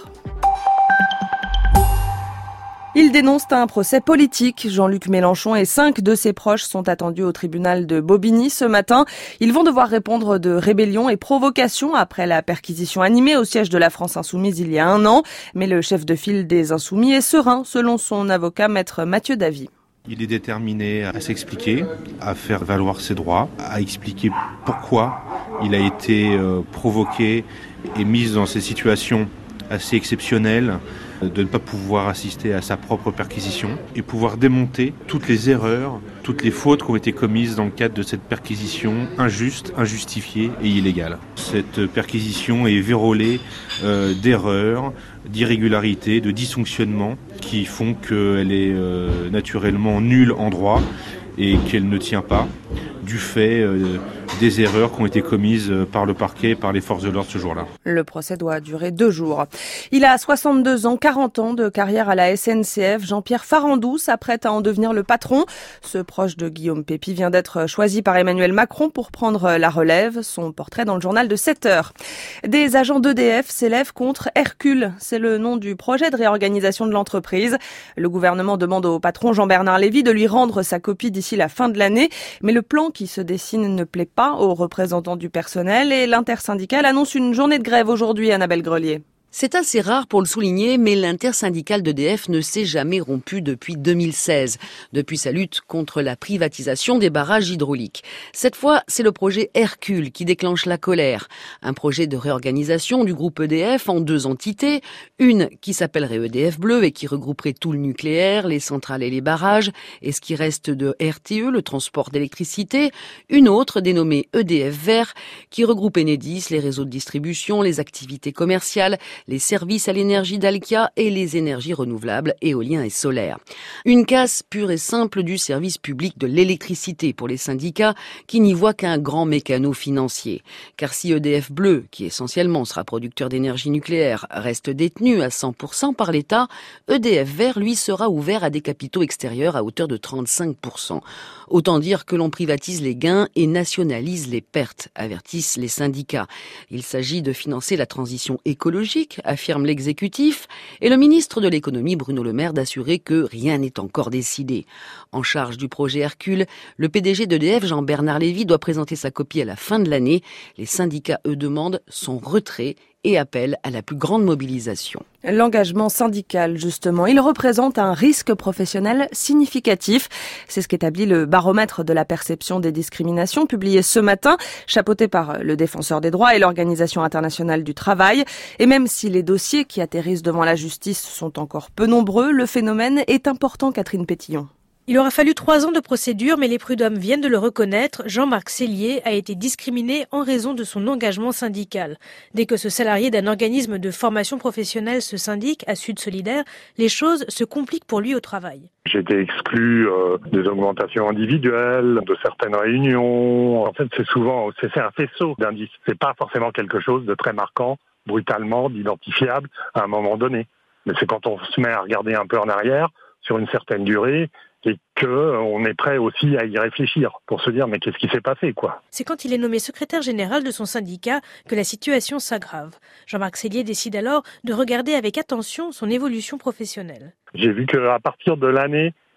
Il dénonce un procès politique. Jean-Luc Mélenchon et cinq de ses proches sont attendus au tribunal de Bobigny ce matin. Ils vont devoir répondre de rébellion et provocation après la perquisition animée au siège de la France Insoumise il y a un an. Mais le chef de file des Insoumis est serein, selon son avocat maître Mathieu Davy. Il est déterminé à s'expliquer, à faire valoir ses droits, à expliquer pourquoi il a été provoqué et mis dans ces situations assez exceptionnelles, de ne pas pouvoir assister à sa propre perquisition et pouvoir démonter toutes les erreurs, toutes les fautes qui ont été commises dans le cadre de cette perquisition injuste, injustifiée et illégale. Cette perquisition est vérolée euh, d'erreurs, d'irrégularités, de dysfonctionnements qui font qu'elle est euh, naturellement nulle en droit et qu'elle ne tient pas du fait euh, des erreurs qui ont été commises par le parquet et par les forces de l'ordre ce jour-là. Le procès doit durer deux jours. Il a soixante-deux ans, quarante ans de carrière à la S N C F. Jean-Pierre Farandou s'apprête à en devenir le patron. Ce proche de Guillaume Pépi vient d'être choisi par Emmanuel Macron pour prendre la relève. Son portrait dans le journal de sept heures. Des agents d'E D F s'élèvent contre Hercule. C'est le nom du projet de réorganisation de l'entreprise. Le gouvernement demande au patron Jean-Bernard Lévy de lui rendre sa copie d'ici la fin de l'année. Mais le plan qui se dessine ne plaît pas aux représentants du personnel et l'intersyndicale annonce une journée de grève aujourd'hui, Annabelle Grelier. C'est assez rare pour le souligner, mais l'intersyndicale d'E D F ne s'est jamais rompue depuis deux mille seize, depuis sa lutte contre la privatisation des barrages hydrauliques. Cette fois, c'est le projet Hercule qui déclenche la colère. Un projet de réorganisation du groupe E D F en deux entités, une qui s'appellerait E D F Bleu et qui regrouperait tout le nucléaire, les centrales et les barrages, et ce qui reste de R T E, le transport d'électricité, une autre dénommée E D F Vert qui regroupe Enedis, les réseaux de distribution, les activités commerciales, les services à l'énergie d'Alkia et les énergies renouvelables, éolien et solaire. Une casse pure et simple du service public de l'électricité pour les syndicats qui n'y voient qu'un grand mécano financier. Car si E D F Bleu, qui essentiellement sera producteur d'énergie nucléaire, reste détenu à cent pour cent par l'État, E D F Vert, lui, sera ouvert à des capitaux extérieurs à hauteur de trente-cinq pour cent. Autant dire que l'on privatise les gains et nationalise les pertes, avertissent les syndicats. Il s'agit de financer la transition écologique, affirme l'exécutif, et le ministre de l'économie Bruno Le Maire d'assurer que rien n'est encore décidé. En charge du projet Hercule, le P D G d'E D F, Jean-Bernard Lévy, doit présenter sa copie à la fin de l'année. Les syndicats, eux, demandent son retrait et appellent à la plus grande mobilisation. L'engagement syndical, justement, il représente un risque professionnel significatif. C'est ce qu'établit le baromètre de la perception des discriminations publié ce matin, chapeauté par le Défenseur des droits et l'Organisation internationale du travail. Et même si les dossiers qui atterrissent devant la justice sont encore peu nombreux, le phénomène est important, Catherine Pétillon. Il aura fallu trois ans de procédure, mais les prud'hommes viennent de le reconnaître. Jean-Marc Sellier a été discriminé en raison de son engagement syndical. Dès que ce salarié d'un organisme de formation professionnelle se syndique à Sud Solidaire, les choses se compliquent pour lui au travail. J'ai été exclu euh, des augmentations individuelles, de certaines réunions. En fait, c'est souvent c'est un faisceau d'indices. C'est pas forcément quelque chose de très marquant, brutalement, d'identifiable à un moment donné. Mais c'est quand on se met à regarder un peu en arrière, sur une certaine durée, et qu'on est prêt aussi à y réfléchir pour se dire mais qu'est-ce qui s'est passé quoi. C'est quand il est nommé secrétaire général de son syndicat que la situation s'aggrave. Jean-Marc Sellier décide alors de regarder avec attention son évolution professionnelle. J'ai vu qu'à partir de l'année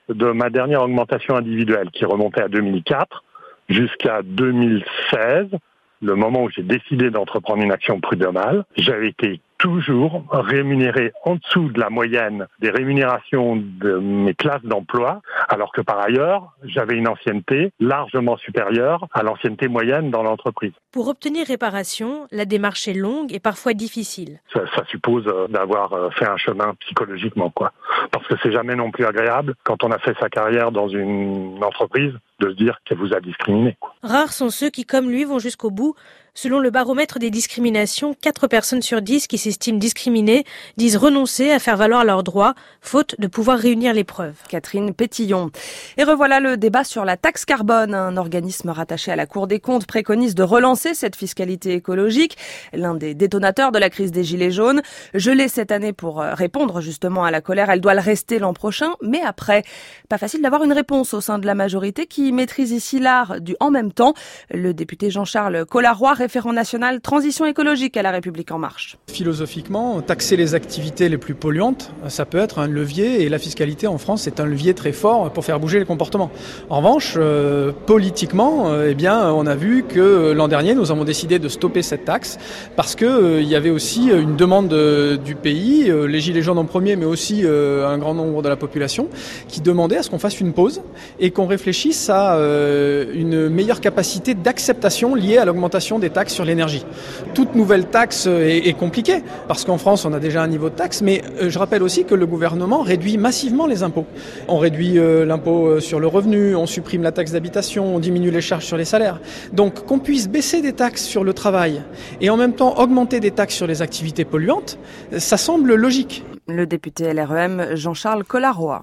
de ma dernière augmentation individuelle qui remontait à deux mille quatre jusqu'à deux mille seize, le moment où j'ai décidé d'entreprendre une action prud'homale, j'avais été toujours rémunéré en dessous de la moyenne des rémunérations de mes classes d'emploi, alors que par ailleurs, j'avais une ancienneté largement supérieure à l'ancienneté moyenne dans l'entreprise. Pour obtenir réparation, la démarche est longue et parfois difficile. Ça, ça suppose d'avoir fait un chemin psychologiquement, quoi. Parce que c'est jamais non plus agréable, quand on a fait sa carrière dans une entreprise, de se dire qu'elle vous a discriminé, quoi. Rares sont ceux qui, comme lui, vont jusqu'au bout. Selon le baromètre des discriminations, quatre personnes sur dix qui s'estiment discriminées disent renoncer à faire valoir leurs droits, faute de pouvoir réunir les preuves. Catherine Pétillon. Et revoilà le débat sur la taxe carbone. Un organisme rattaché à la Cour des comptes préconise de relancer cette fiscalité écologique, l'un des détonateurs de la crise des Gilets jaunes. Gelée cette année pour répondre justement à la colère, elle doit le rester l'an prochain. Mais après, pas facile d'avoir une réponse au sein de la majorité qui maîtrise ici l'art du en même temps. Le député Jean-Charles Collaroy, référent national transition écologique à La République En Marche. Philosophiquement, taxer les activités les plus polluantes, ça peut être un levier, et la fiscalité en France est un levier très fort pour faire bouger les comportements. En revanche, euh, politiquement, euh, eh bien, on a vu que l'an dernier, nous avons décidé de stopper cette taxe parce que euh, il y avait aussi une demande euh, du pays, euh, les Gilets jaunes en premier, mais aussi euh, un grand nombre de la population, qui demandait à ce qu'on fasse une pause et qu'on réfléchisse à euh, une meilleure capacité d'acceptation liée à l'augmentation des taxes sur l'énergie. Toute nouvelle taxe est, est compliquée, parce qu'en France, on a déjà un niveau de taxe, mais euh, je rappelle aussi que le gouvernement réduit massivement les impôts. On réduit euh, l'impôt sur le revenu, on supprime la taxe d'habitation, on diminue les charges sur les salaires. Donc qu'on puisse baisser des taxes sur le travail et en même temps augmenter des taxes sur les activités polluantes, ça semble logique. Le député L R E M, Jean-Charles Collaroy.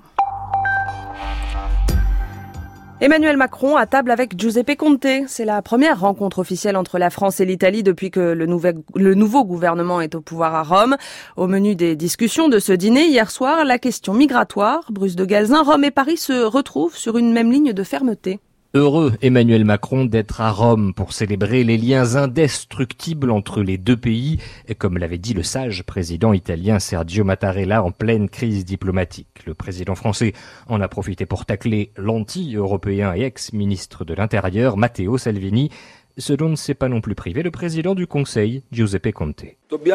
Emmanuel Macron à table avec Giuseppe Conte. C'est la première rencontre officielle entre la France et l'Italie depuis que le, nouvel, le nouveau gouvernement est au pouvoir à Rome. Au menu des discussions de ce dîner, hier soir, la question migratoire. Bruce de Galzin, Rome et Paris se retrouvent sur une même ligne de fermeté. Heureux Emmanuel Macron d'être à Rome pour célébrer les liens indestructibles entre les deux pays, comme l'avait dit le sage président italien Sergio Mattarella en pleine crise diplomatique. Le président français en a profité pour tacler l'anti-européen et ex-ministre de l'Intérieur Matteo Salvini, ce dont ne s'est pas non plus privé le président du Conseil, Giuseppe Conte.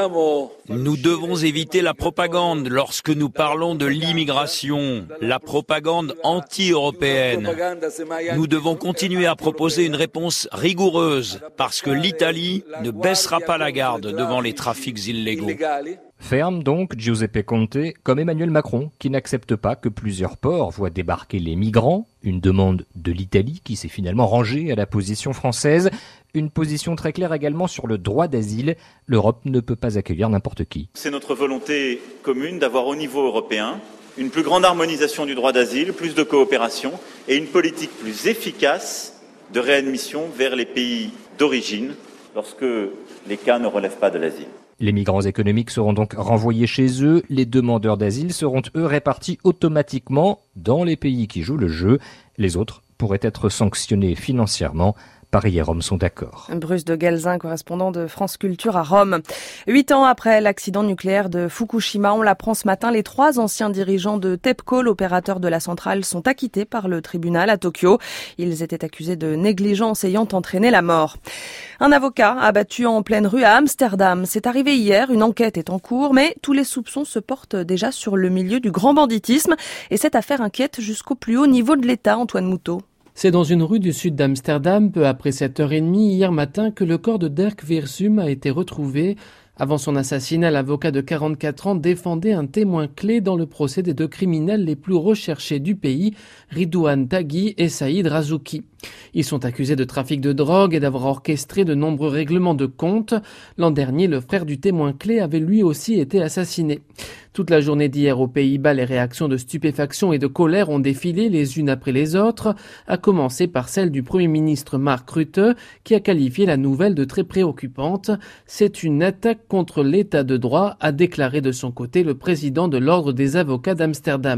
Nous devons éviter la propagande lorsque nous parlons de l'immigration, la propagande anti-européenne. Nous devons continuer à proposer une réponse rigoureuse parce que l'Italie ne baissera pas la garde devant les trafics illégaux. Ferme donc Giuseppe Conte, comme Emmanuel Macron, qui n'accepte pas que plusieurs ports voient débarquer les migrants, une demande de l'Italie qui s'est finalement rangée à la position française, une position très claire également sur le droit d'asile. L'Europe ne peut pas accueillir n'importe qui. C'est notre volonté commune d'avoir au niveau européen une plus grande harmonisation du droit d'asile, plus de coopération et une politique plus efficace de réadmission vers les pays d'origine lorsque les cas ne relèvent pas de l'asile. Les migrants économiques seront donc renvoyés chez eux. Les demandeurs d'asile seront, eux, répartis automatiquement dans les pays qui jouent le jeu. Les autres pourraient être sanctionnés financièrement. Paris et Rome sont d'accord. Bruce de Galzin, correspondant de France Culture à Rome. Huit ans après l'accident nucléaire de Fukushima, on l'apprend ce matin, les trois anciens dirigeants de TEPCO, l'opérateur de la centrale, sont acquittés par le tribunal à Tokyo. Ils étaient accusés de négligence ayant entraîné la mort. Un avocat abattu en pleine rue à Amsterdam. C'est arrivé hier, une enquête est en cours, mais tous les soupçons se portent déjà sur le milieu du grand banditisme. Et cette affaire inquiète jusqu'au plus haut niveau de l'État, Antoine Moutot. C'est dans une rue du sud d'Amsterdam, peu après sept heures trente hier matin, que le corps de Dirk Wiersum a été retrouvé. Avant son assassinat, l'avocat de quarante-quatre ans défendait un témoin clé dans le procès des deux criminels les plus recherchés du pays, Ridouane Taghi et Saïd Razouki. Ils sont accusés de trafic de drogue et d'avoir orchestré de nombreux règlements de compte. L'an dernier, le frère du témoin clé avait lui aussi été assassiné. Toute la journée d'hier aux Pays-Bas, les réactions de stupéfaction et de colère ont défilé les unes après les autres, à commencer par celle du Premier ministre Mark Rutte, qui a qualifié la nouvelle de très préoccupante. C'est une attaque contre l'état de droit, a déclaré de son côté le président de l'Ordre des avocats d'Amsterdam.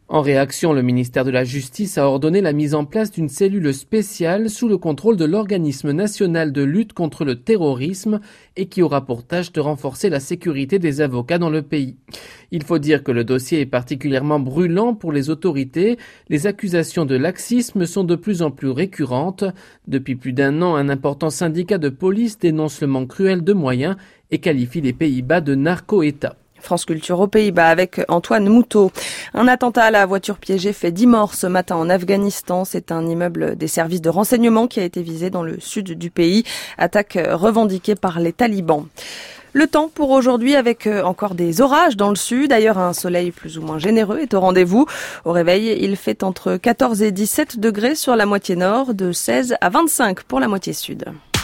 En réaction, le ministère de la Justice a ordonné la mise en place d'une cellule spéciale sous le contrôle de l'Organisme national de lutte contre le terrorisme et qui aura pour tâche de renforcer la sécurité des avocats dans le pays. Il faut dire que le dossier est particulièrement brûlant pour les autorités. Les accusations de laxisme sont de plus en plus récurrentes. Depuis plus d'un an, un important syndicat de police dénonce le manque cruel de moyens et qualifie les Pays-Bas de narco-État. France Culture aux Pays-Bas avec Antoine Moutot. Un attentat à la voiture piégée fait dix morts ce matin en Afghanistan. C'est un immeuble des services de renseignement qui a été visé dans le sud du pays. Attaque revendiquée par les talibans. Le temps pour aujourd'hui avec encore des orages dans le sud. D'ailleurs, un soleil plus ou moins généreux est au rendez-vous. Au réveil, il fait entre quatorze et dix-sept degrés sur la moitié nord, de seize à vingt-cinq pour la moitié sud.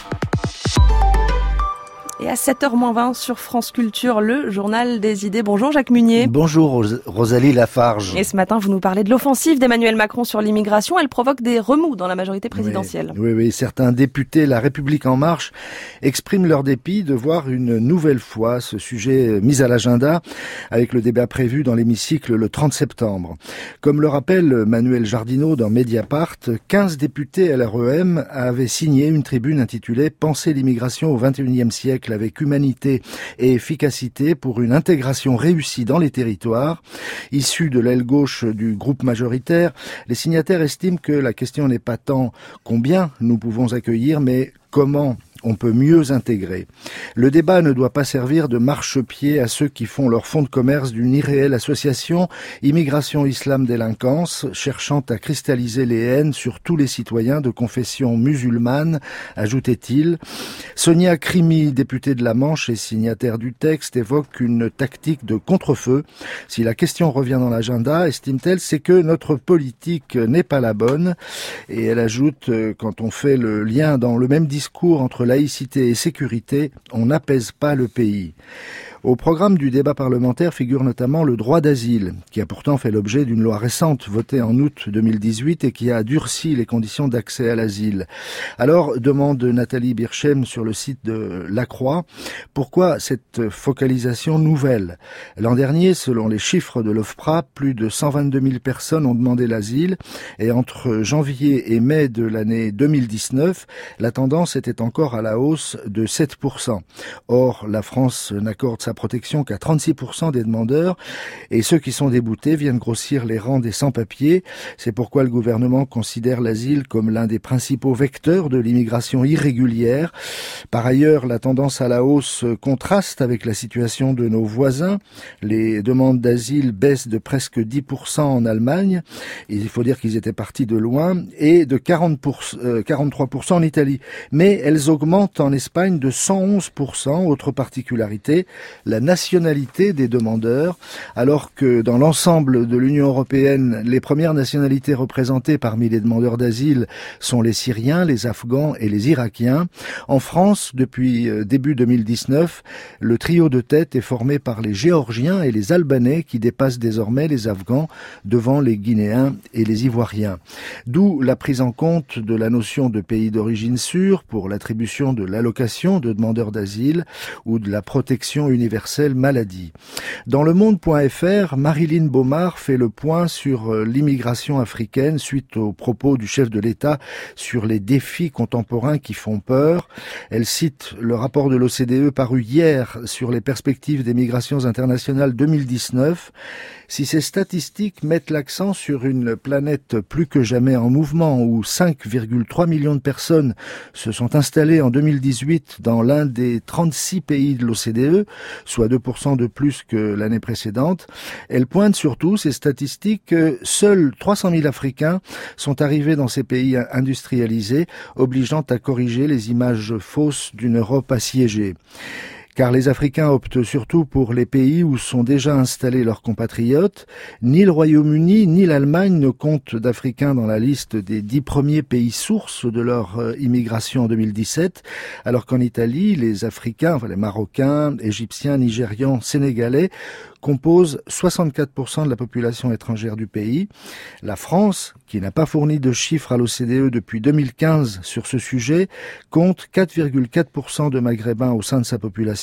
Et à sept heures moins vingt sur France Culture, le journal des idées. Bonjour Jacques Munier. Bonjour Ros- Rosalie Lafarge. Et ce matin, vous nous parlez de l'offensive d'Emmanuel Macron sur l'immigration. Elle provoque des remous dans la majorité présidentielle. Oui, oui, oui. Certains députés La République En Marche expriment leur dépit de voir une nouvelle fois ce sujet mis à l'agenda avec le débat prévu dans l'hémicycle le trente septembre. Comme le rappelle Manuel Jardineau dans Mediapart, quinze députés L R E M avaient signé une tribune intitulée « Penser l'immigration au vingt et unième siècle avec humanité et efficacité pour une intégration réussie dans les territoires ». Issus de l'aile gauche du groupe majoritaire, les signataires estiment que la question n'est pas tant combien nous pouvons accueillir, mais comment on peut mieux intégrer. Le débat ne doit pas servir de marchepied à ceux qui font leur fonds de commerce d'une irréelle association Immigration Islam Délinquance, cherchant à cristalliser les haines sur tous les citoyens de confession musulmane, ajoutait-il. Sonia Crimi, députée de la Manche et signataire du texte, évoque une tactique de contre-feu. Si la question revient dans l'agenda, estime-t-elle, c'est que notre politique n'est pas la bonne. Et elle ajoute, quand on fait le lien dans le même discours entre laïcité et sécurité, on n'apaise pas le pays. Au programme du débat parlementaire figure notamment le droit d'asile, qui a pourtant fait l'objet d'une loi récente votée en août deux mille dix-huit et qui a durci les conditions d'accès à l'asile. Alors, demande Nathalie Birchem sur le site de La Croix, pourquoi cette focalisation nouvelle ? L'an dernier, selon les chiffres de l'O F P R A, plus de cent vingt-deux mille personnes ont demandé l'asile et entre janvier et mai de l'année deux mille dix-neuf, la tendance était encore à la hausse de sept pour cent. Or, la France n'accorde sa protection qu'à trente-six pour cent des demandeurs et ceux qui sont déboutés viennent grossir les rangs des sans-papiers. C'est pourquoi le gouvernement considère l'asile comme l'un des principaux vecteurs de l'immigration irrégulière. Par ailleurs, la tendance à la hausse contraste avec la situation de nos voisins. Les demandes d'asile baissent de presque dix pour cent en Allemagne. Il faut dire qu'ils étaient partis de loin et de quarante pour cent, euh, quarante-trois pour cent en Italie. Mais elles augmentent en Espagne de cent onze pour cent. Autre particularité, la nationalité des demandeurs, alors que dans l'ensemble de l'Union européenne, les premières nationalités représentées parmi les demandeurs d'asile sont les Syriens, les Afghans et les Irakiens. En France, depuis début deux mille dix-neuf, le trio de tête est formé par les Géorgiens et les Albanais qui dépassent désormais les Afghans devant les Guinéens et les Ivoiriens. D'où la prise en compte de la notion de pays d'origine sûr pour l'attribution de l'allocation de demandeurs d'asile ou de la protection universelle maladie. Dans le monde point F R, Marilyn Baumard fait le point sur l'immigration africaine suite aux propos du chef de l'État sur les défis contemporains qui font peur. Elle cite le rapport de l'O C D E paru hier sur les perspectives des migrations internationales deux mille dix-neuf. Si ces statistiques mettent l'accent sur une planète plus que jamais en mouvement où cinq virgule trois millions de personnes se sont installées en deux mille dix-huit dans l'un des trente-six pays de l'O C D E, soit deux pour cent de plus que l'année précédente, elles pointent surtout, ces statistiques, que seuls trois cent mille Africains sont arrivés dans ces pays industrialisés, obligeant à corriger les images fausses d'une Europe assiégée. Car les Africains optent surtout pour les pays où sont déjà installés leurs compatriotes. Ni le Royaume-Uni ni l'Allemagne ne comptent d'Africains dans la liste des dix premiers pays sources de leur immigration en deux mille dix-sept, alors qu'en Italie, les Africains, enfin les Marocains, Égyptiens, Nigérians, Sénégalais, composent soixante-quatre pour cent de la population étrangère du pays. La France, qui n'a pas fourni de chiffres à l'O C D E depuis deux mille quinze sur ce sujet, compte quatre virgule quatre pour cent de Maghrébins au sein de sa population.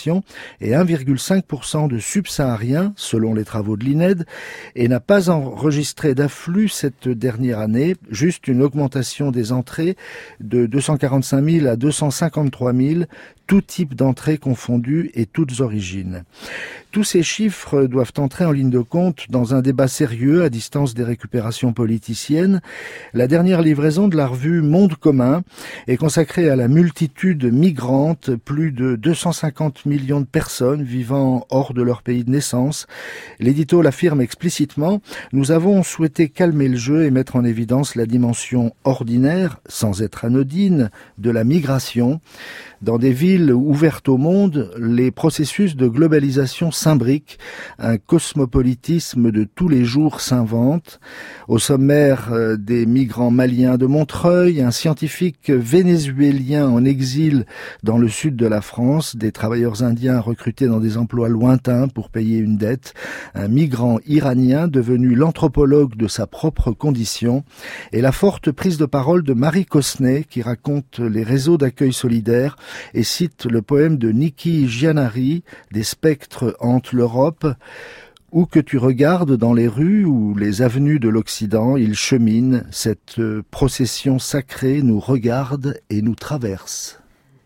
population et un virgule cinq pour cent de subsahariens, selon les travaux de l'I N E D, et n'a pas enregistré d'afflux cette dernière année, juste une augmentation des entrées de deux cent quarante-cinq mille à deux cent cinquante-trois mille, tout type d'entrées confondues et toutes origines. Tous ces chiffres doivent entrer en ligne de compte dans un débat sérieux à distance des récupérations politiciennes. La dernière livraison de la revue Monde commun est consacrée à la multitude migrante, plus de deux cent cinquante millions de personnes vivant hors de leur pays de naissance. L'édito l'affirme explicitement, nous avons souhaité calmer le jeu et mettre en évidence la dimension ordinaire, sans être anodine, de la migration. Dans des villes ouvertes au monde, les processus de globalisation s'imbriquent, un cosmopolitisme de tous les jours s'invente. Au sommaire euh, des migrants maliens de Montreuil, un scientifique vénézuélien en exil dans le sud de la France, des travailleurs indiens recrutés dans des emplois lointains pour payer une dette, un migrant iranien devenu l'anthropologue de sa propre condition, et la forte prise de parole de Marie Cosnay qui raconte les réseaux d'accueil solidaire et cite le poème de Niki Giannari, Des spectres hantent l'Europe. Où que tu regardes dans les rues ou les avenues de l'Occident, ils cheminent, cette procession sacrée nous regarde et nous traverse.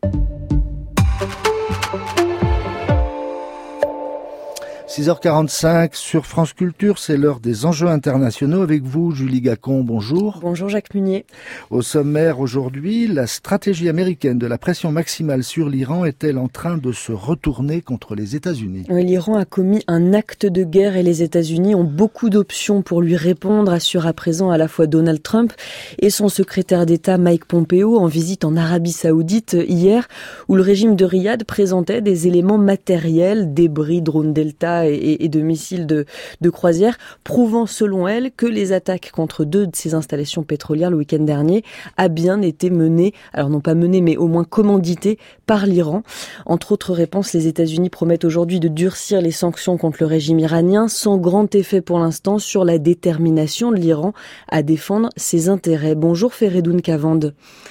six heures quarante-cinq sur France Culture, c'est l'heure des enjeux internationaux avec vous, Julie Gacon, bonjour. Bonjour Jacques Munier. Au sommaire aujourd'hui, la stratégie américaine de la pression maximale sur l'Iran est-elle en train de se retourner contre les États-Unis ? L'Iran a commis un acte de guerre et les États-Unis ont beaucoup d'options pour lui répondre, assure à présent à la fois Donald Trump et son secrétaire d'État Mike Pompeo en visite en Arabie Saoudite hier, où le régime de Riyad présentait des éléments matériels, débris, drones Delta et de missiles de, de croisière, prouvant selon elle que les attaques contre deux de ses installations pétrolières le week-end dernier a bien été menées, alors non pas menées mais au moins commanditées par l'Iran. Entre autres réponses, les États-Unis promettent aujourd'hui de durcir les sanctions contre le régime iranien sans grand effet pour l'instant sur la détermination de l'Iran à défendre ses intérêts. Bonjour Feredoun Kavand.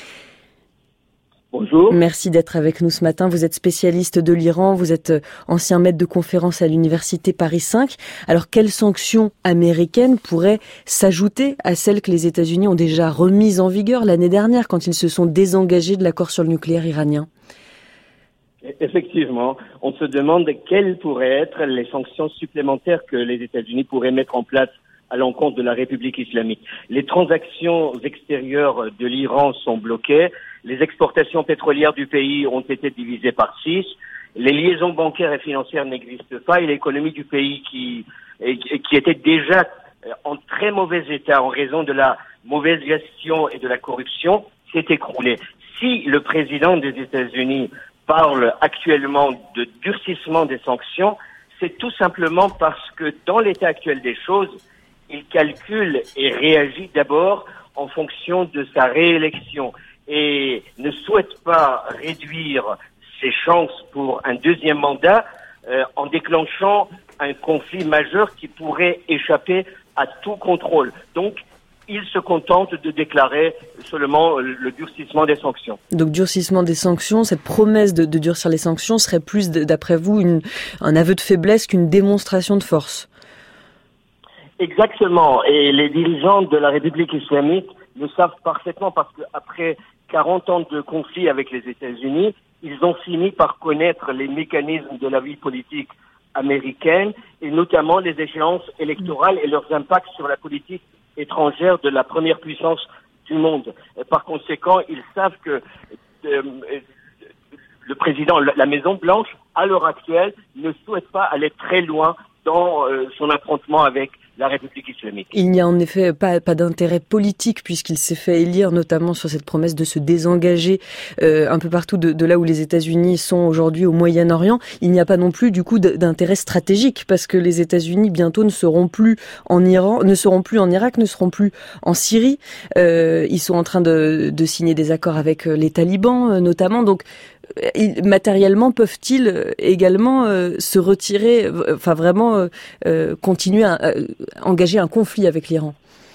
Bonjour. Merci d'être avec nous ce matin. Vous êtes spécialiste de l'Iran, vous êtes ancien maître de conférence à l'université Paris cinq. Alors, quelles sanctions américaines pourraient s'ajouter à celles que les États-Unis ont déjà remises en vigueur l'année dernière quand ils se sont désengagés de l'accord sur le nucléaire iranien ? Effectivement, on se demande quelles pourraient être les sanctions supplémentaires que les États-Unis pourraient mettre en place à l'encontre de la République islamique. Les transactions extérieures de l'Iran sont bloquées, les exportations pétrolières du pays ont été divisées par six, les liaisons bancaires et financières n'existent pas et l'économie du pays qui, qui était déjà en très mauvais état en raison de la mauvaise gestion et de la corruption s'est écroulée. Si le président des États-Unis parle actuellement de durcissement des sanctions, c'est tout simplement parce que dans l'état actuel des choses, il calcule et réagit d'abord en fonction de sa réélection et ne souhaite pas réduire ses chances pour un deuxième mandat euh, en déclenchant un conflit majeur qui pourrait échapper à tout contrôle. Donc, il se contente de déclarer seulement le durcissement des sanctions. Donc, durcissement des sanctions, cette promesse de, de durcir les sanctions serait plus, d'après vous, une, un aveu de faiblesse qu'une démonstration de force. Exactement. Et les dirigeants de la République islamique le savent parfaitement parce qu'après quarante ans de conflit avec les États-Unis, ils ont fini par connaître les mécanismes de la vie politique américaine et notamment les échéances électorales et leurs impacts sur la politique étrangère de la première puissance du monde. Par conséquent, ils savent que euh, le président, la Maison-Blanche, à l'heure actuelle, ne souhaite pas aller très loin dans euh, son affrontement avec la République islamique. Il n'y a en effet pas, pas d'intérêt politique puisqu'il s'est fait élire notamment sur cette promesse de se désengager euh, un peu partout de, de là où les États-Unis sont aujourd'hui au Moyen-Orient. Il n'y a pas non plus du coup d'intérêt stratégique parce que les États-Unis bientôt ne seront plus en Iran, ne seront plus en Irak, ne seront plus en Syrie. Euh, ils sont en train de, de signer des accords avec les talibans notamment. Donc matériellement, peuvent-ils également euh, se retirer, enfin vraiment euh, euh, continuer à euh, engager un conflit avec l'Iran ?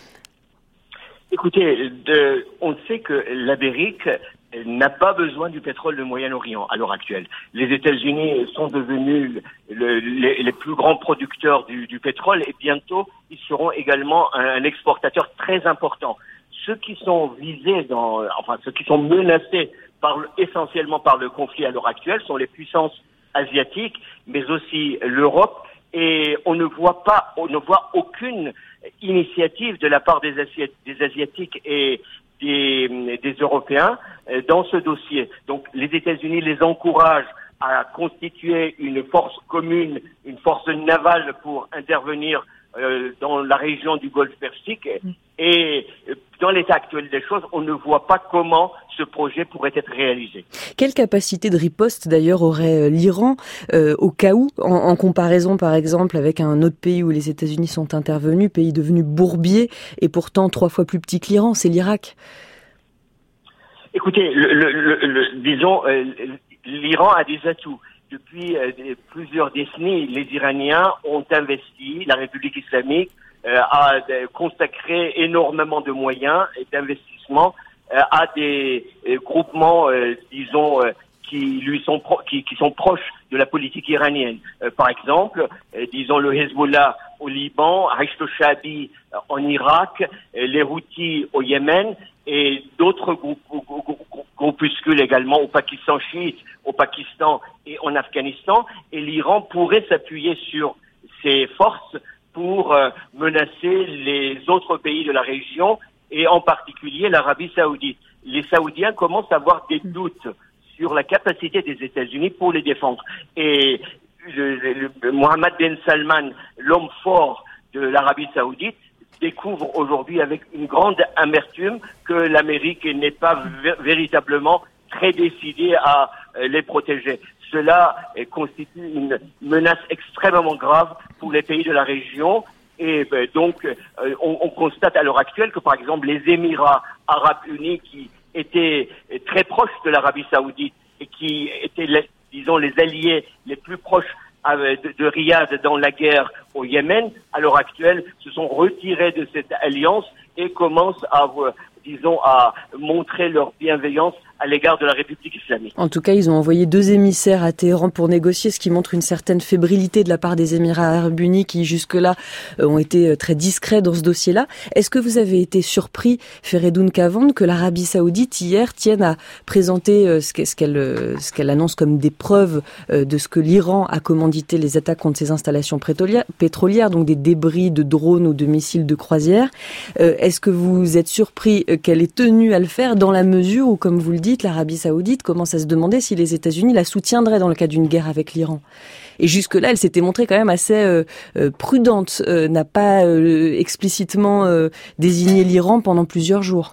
Écoutez, de, on sait que l'Amérique n'a pas besoin du pétrole du Moyen-Orient à l'heure actuelle. Les États-Unis sont devenus le, les, les plus grands producteurs du, du pétrole et bientôt ils seront également un, un exportateur très important. Ceux qui sont visés dans, enfin ceux qui sont menacés par le, essentiellement par le conflit à l'heure actuelle sont les puissances asiatiques, mais aussi l'Europe. Et on ne voit pas, on ne voit aucune initiative de la part des, Asi- des Asiatiques et des, des Européens dans ce dossier. Donc les États-Unis les encouragent à constituer une force commune, une force navale pour intervenir euh, dans la région du Golfe Persique. Et dans l'état actuel des choses, on ne voit pas comment ce projet pourrait être réalisé. Quelle capacité de riposte d'ailleurs aurait l'Iran euh, au cas où, en, en comparaison par exemple avec un autre pays où les États-Unis sont intervenus, pays devenu bourbier et pourtant trois fois plus petit que l'Iran, c'est l'Irak. Écoutez, le, le, le, le, disons, euh, l'Iran a des atouts. Depuis euh, plusieurs décennies, les Iraniens ont investi, la République islamique euh, a euh, consacré énormément de moyens et d'investissement euh, à des euh, groupements, euh, disons, euh, qui lui sont pro- qui, qui sont proches de la politique iranienne. Euh, par exemple, euh, disons le Hezbollah au Liban, Hashd al-Shaabi euh, en Irak, euh, les Houthis au Yémen et d'autres groupes, groupuscules également au Pakistan chiite, au Pakistan et en Afghanistan. Et l'Iran pourrait s'appuyer sur ces forces pour euh, menacer les autres pays de la région et en particulier l'Arabie saoudite. Les Saoudiens commencent à avoir des doutes sur la capacité des États-Unis pour les défendre. Et le, le, le, Mohammed Ben Salman, l'homme fort de l'Arabie saoudite, découvre aujourd'hui avec une grande amertume que l'Amérique n'est pas v- véritablement très décidée à euh, les protéger. Cela euh, constitue une menace extrêmement grave pour les pays de la région. Et euh, donc, euh, on, on constate à l'heure actuelle que, par exemple, les Émirats arabes unis, qui étaient très proches de l'Arabie saoudite et qui étaient, les, disons, les alliés les plus proches de, de Riyad dans la guerre au Yémen, à l'heure actuelle, se sont retirés de cette alliance et commencent à, disons, à montrer leur bienveillance à l'égard de la République islamique. En tout cas, ils ont envoyé deux émissaires à Téhéran pour négocier, ce qui montre une certaine fébrilité de la part des Émirats arabes unis qui, jusque-là, ont été très discrets dans ce dossier-là. Est-ce que vous avez été surpris, Feredoun Kavand, que l'Arabie saoudite, hier, tienne à présenter ce qu'elle, ce qu'elle annonce comme des preuves de ce que l'Iran a commandité les attaques contre ses installations pétrolières, donc des débris de drones ou de missiles de croisière. Est-ce que vous êtes surpris qu'elle ait tenu à le faire dans la mesure où, comme vous le dites, l'Arabie saoudite commence à se demander si les États-Unis la soutiendraient dans le cas d'une guerre avec l'Iran. Et jusque-là, elle s'était montrée quand même assez euh, euh, prudente, euh, n'a pas euh, explicitement euh, désigné l'Iran pendant plusieurs jours.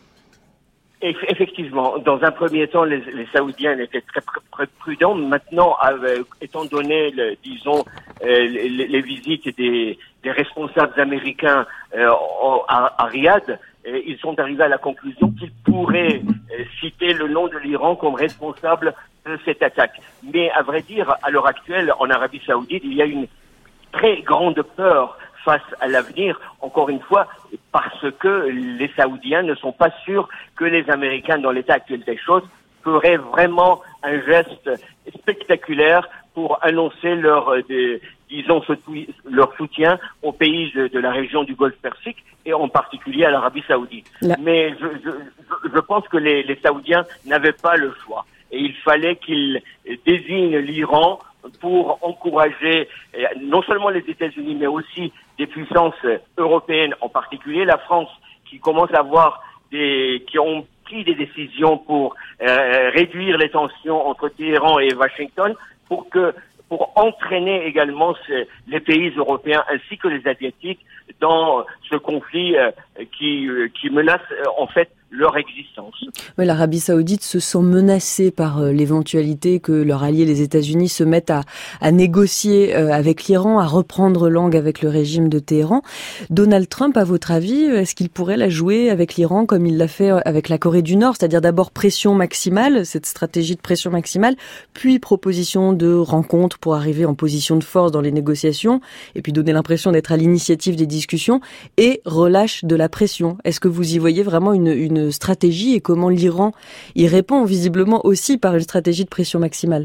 Effectivement, dans un premier temps, les, les Saoudiens étaient très, très prudents. Maintenant, euh, étant donné, le, disons, euh, les, les visites des, des responsables américains euh, à, à Riyad, euh, ils sont arrivés à la conclusion qu'ils pourraient euh, citer le nom de l'Iran comme responsable de cette attaque. Mais à vrai dire, à l'heure actuelle, en Arabie Saoudite, il y a une très grande peur face à l'avenir, encore une fois, parce que les Saoudiens ne sont pas sûrs que les Américains, dans l'état actuel des choses, feraient vraiment un geste spectaculaire pour annoncer leur, euh, des, disons, leur soutien aux pays de, de la région du Golfe Persique et en particulier à l'Arabie Saoudite. Là. Mais je, je, je pense que les, les Saoudiens n'avaient pas le choix et il fallait qu'ils désignent l'Iran pour encourager non seulement les États-Unis, mais aussi des puissances européennes, en particulier la France, qui commence à avoir des, qui ont pris des décisions pour euh, réduire les tensions entre Téhéran et Washington, pour que, pour entraîner également ces, les pays européens ainsi que les Asiatiques dans ce conflit euh, qui, euh, qui menace euh, en fait leur existence. Oui, l'Arabie saoudite se sent menacée par euh, l'éventualité que leur allié les États-Unis se mettent à, à négocier euh, avec l'Iran, à reprendre langue avec le régime de Téhéran. Donald Trump, à votre avis, est-ce qu'il pourrait la jouer avec l'Iran comme il l'a fait avec la Corée du Nord, c'est-à-dire d'abord pression maximale, cette stratégie de pression maximale, puis proposition de rencontre pour arriver en position de force dans les négociations, et puis donner l'impression d'être à l'initiative des discussions, et relâche de la pression. Est-ce que vous y voyez vraiment une, une une stratégie et comment l'Iran y répond, visiblement aussi par une stratégie de pression maximale?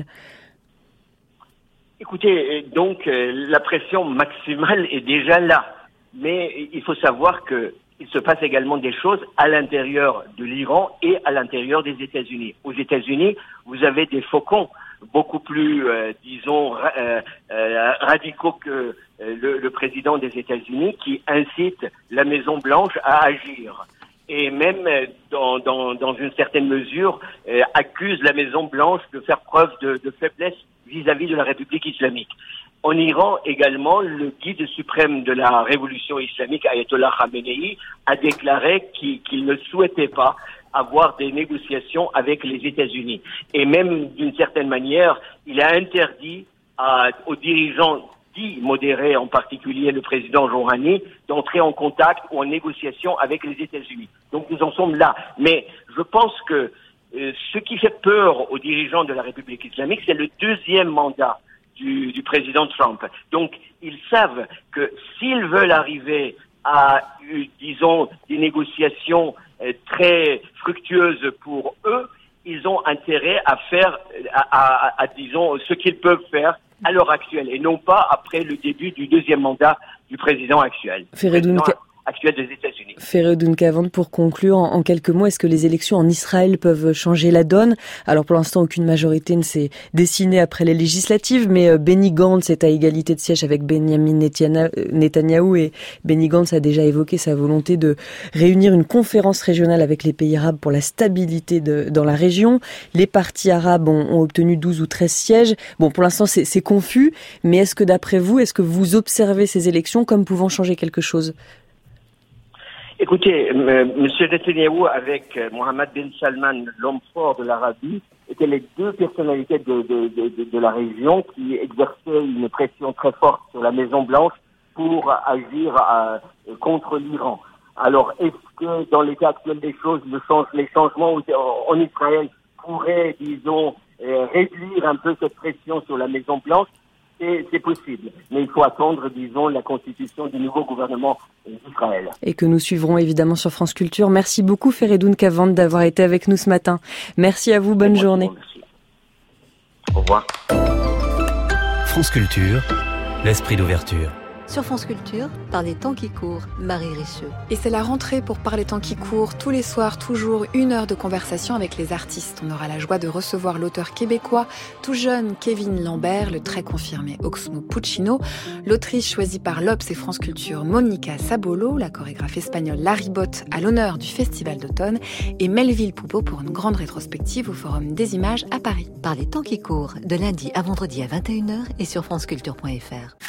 Écoutez, donc euh, la pression maximale est déjà là, mais il faut savoir que il se passe également des choses à l'intérieur de l'Iran et à l'intérieur des États-Unis. Aux États-Unis, vous avez des faucons beaucoup plus, euh, disons, euh, euh, radicaux que euh, le, le président des États-Unis, qui incite la Maison-Blanche à agir. Et même, dans, dans, dans une certaine mesure, euh, accuse la Maison-Blanche de faire preuve de, de faiblesse vis-à-vis de la République islamique. En Iran également, le guide suprême de la révolution islamique, Ayatollah Khamenei, a déclaré qu'il, qu'il ne souhaitait pas avoir des négociations avec les États-Unis. Et même, d'une certaine manière, il a interdit à, aux dirigeants dits modérés, en particulier le président Rouhani, d'entrer en contact ou en négociation avec les États-Unis. Donc nous en sommes là. Mais je pense que euh, ce qui fait peur aux dirigeants de la République islamique, c'est le deuxième mandat du, du président Trump. Donc ils savent que s'ils veulent arriver à, euh, disons, des négociations euh, très fructueuses pour eux, ils ont intérêt à faire, à, à, à disons, ce qu'ils peuvent faire à l'heure actuelle, et non pas après le début du deuxième mandat du président actuel. Feredoun actuel des États-Unis. Feredoun Kavand, pour conclure, en, en quelques mots, est-ce que les élections en Israël peuvent changer la donne? Alors pour l'instant, aucune majorité ne s'est dessinée après les législatives, mais euh, Benny Gantz est à égalité de siège avec Benjamin Netanyahou, et Benny Gantz a déjà évoqué sa volonté de réunir une conférence régionale avec les pays arabes pour la stabilité de, dans la région. Les partis arabes ont, ont obtenu douze ou treize sièges. Bon, pour l'instant, c'est, c'est confus, mais est-ce que d'après vous, est-ce que vous observez ces élections comme pouvant changer quelque chose? Écoutez, M. Netanyahou avec Mohammed bin Salman, l'homme fort de l'Arabie, étaient les deux personnalités de, de, de, de la région qui exerçaient une pression très forte sur la Maison-Blanche pour agir à, contre l'Iran. Alors, est-ce que dans l'état actuel des choses, le change, les changements en, en Israël pourraient, disons, euh, réduire un peu cette pression sur la Maison-Blanche? C'est, c'est possible, mais il faut attendre, disons, la constitution du nouveau gouvernement d'Israël. Et que nous suivrons évidemment sur France Culture. Merci beaucoup Feredoun Kavand d'avoir été avec nous ce matin. Merci à vous, bonne moi, journée. Merci. Au revoir. France Culture, l'esprit d'ouverture. Sur France Culture, par les temps qui courent, Marie Richeux. Et c'est la rentrée pour Par les temps qui courent. Tous les soirs, toujours une heure de conversation avec les artistes. On aura la joie de recevoir l'auteur québécois, tout jeune Kevin Lambert, le très confirmé Oxmo Puccino, l'autrice choisie par l'Obs et France Culture, Monica Sabolo, la chorégraphe espagnole Larry Bott à l'honneur du Festival d'automne, et Melville Poupeau pour une grande rétrospective au Forum des Images à Paris. Par les temps qui courent, de lundi à vendredi à vingt et une heures et sur franceculture point f r.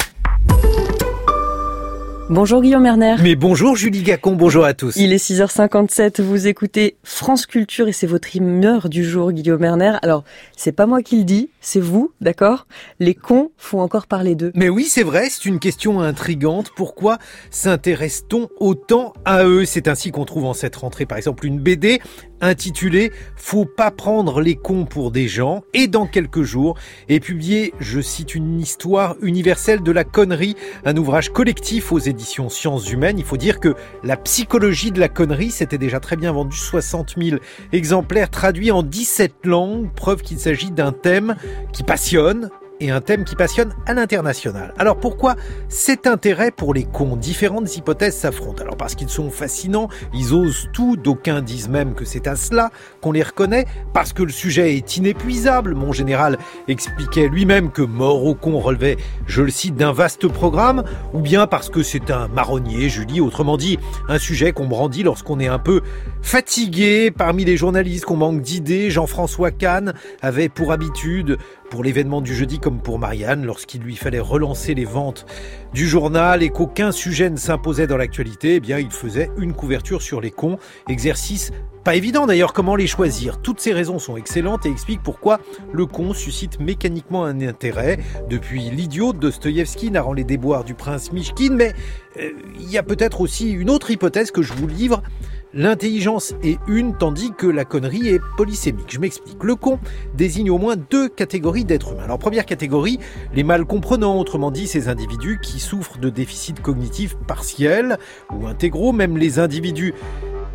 Bonjour Guillaume Erner. Mais bonjour Julie Gacon, bonjour à tous. Il est six heures cinquante-sept, vous écoutez France Culture et c'est votre humeur du jour Guillaume Erner. Alors, c'est pas moi qui le dis, c'est vous, d'accord? Les cons font encore parler d'eux. Mais oui, c'est vrai, c'est une question intrigante. Pourquoi s'intéresse-t-on autant à eux? C'est ainsi qu'on trouve en cette rentrée par exemple une B D intitulée « Faut pas prendre les cons pour des gens » et dans quelques jours est publié, je cite, une histoire universelle de la connerie, un ouvrage collectif aux éditions Sciences Humaines. Il faut dire que la psychologie de la connerie s'était déjà très bien vendu, soixante mille exemplaires traduits en dix-sept langues, preuve qu'il s'agit d'un thème qui passionne, et un thème qui passionne à l'international. Alors pourquoi cet intérêt pour les cons? Différentes hypothèses s'affrontent. Alors parce qu'ils sont fascinants, ils osent tout, d'aucuns disent même que c'est à cela qu'on les reconnaît, parce que le sujet est inépuisable. Mon général expliquait lui-même que Mort aux cons relevait, je le cite, d'un vaste programme, ou bien parce que c'est un marronnier, Julie, autrement dit, un sujet qu'on brandit lorsqu'on est un peu fatigué. Parmi les journalistes qu'on manque d'idées, Jean-François Kahn avait pour habitude, pour l'événement du jeudi comme pour Marianne, lorsqu'il lui fallait relancer les ventes du journal et qu'aucun sujet ne s'imposait dans l'actualité, eh bien il faisait une couverture sur les cons, exercice pas évident d'ailleurs, comment les choisir? Toutes ces raisons sont excellentes et expliquent pourquoi le con suscite mécaniquement un intérêt. Depuis l'idiot de Dostoïevski narrant les déboires du prince Mishkin, mais euh, il y a peut-être aussi une autre hypothèse que je vous livre. L'intelligence est une, tandis que la connerie est polysémique. Je m'explique. Le con désigne au moins deux catégories d'êtres humains. Alors, première catégorie, les mal comprenants, autrement dit, ces individus qui souffrent de déficits cognitifs partiels ou intégraux, même les individus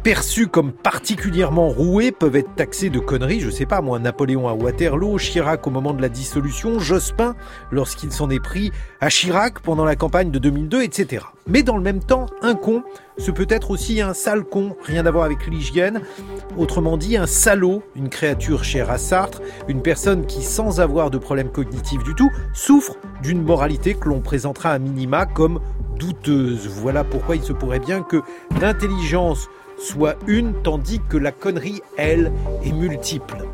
perçus comme particulièrement roués peuvent être taxés de conneries. Je sais pas, moi, Napoléon à Waterloo, Chirac au moment de la dissolution, Jospin lorsqu'il s'en est pris à Chirac pendant la campagne de deux mille deux, et cetera. Mais dans le même temps, un con, ce peut être aussi un sale con, rien à voir avec l'hygiène. Autrement dit, un salaud, une créature chère à Sartre, une personne qui, sans avoir de problème cognitif du tout, souffre d'une moralité que l'on présentera à minima comme douteuse. Voilà pourquoi il se pourrait bien que l'intelligence soit une, tandis que la connerie, elle, est multiple.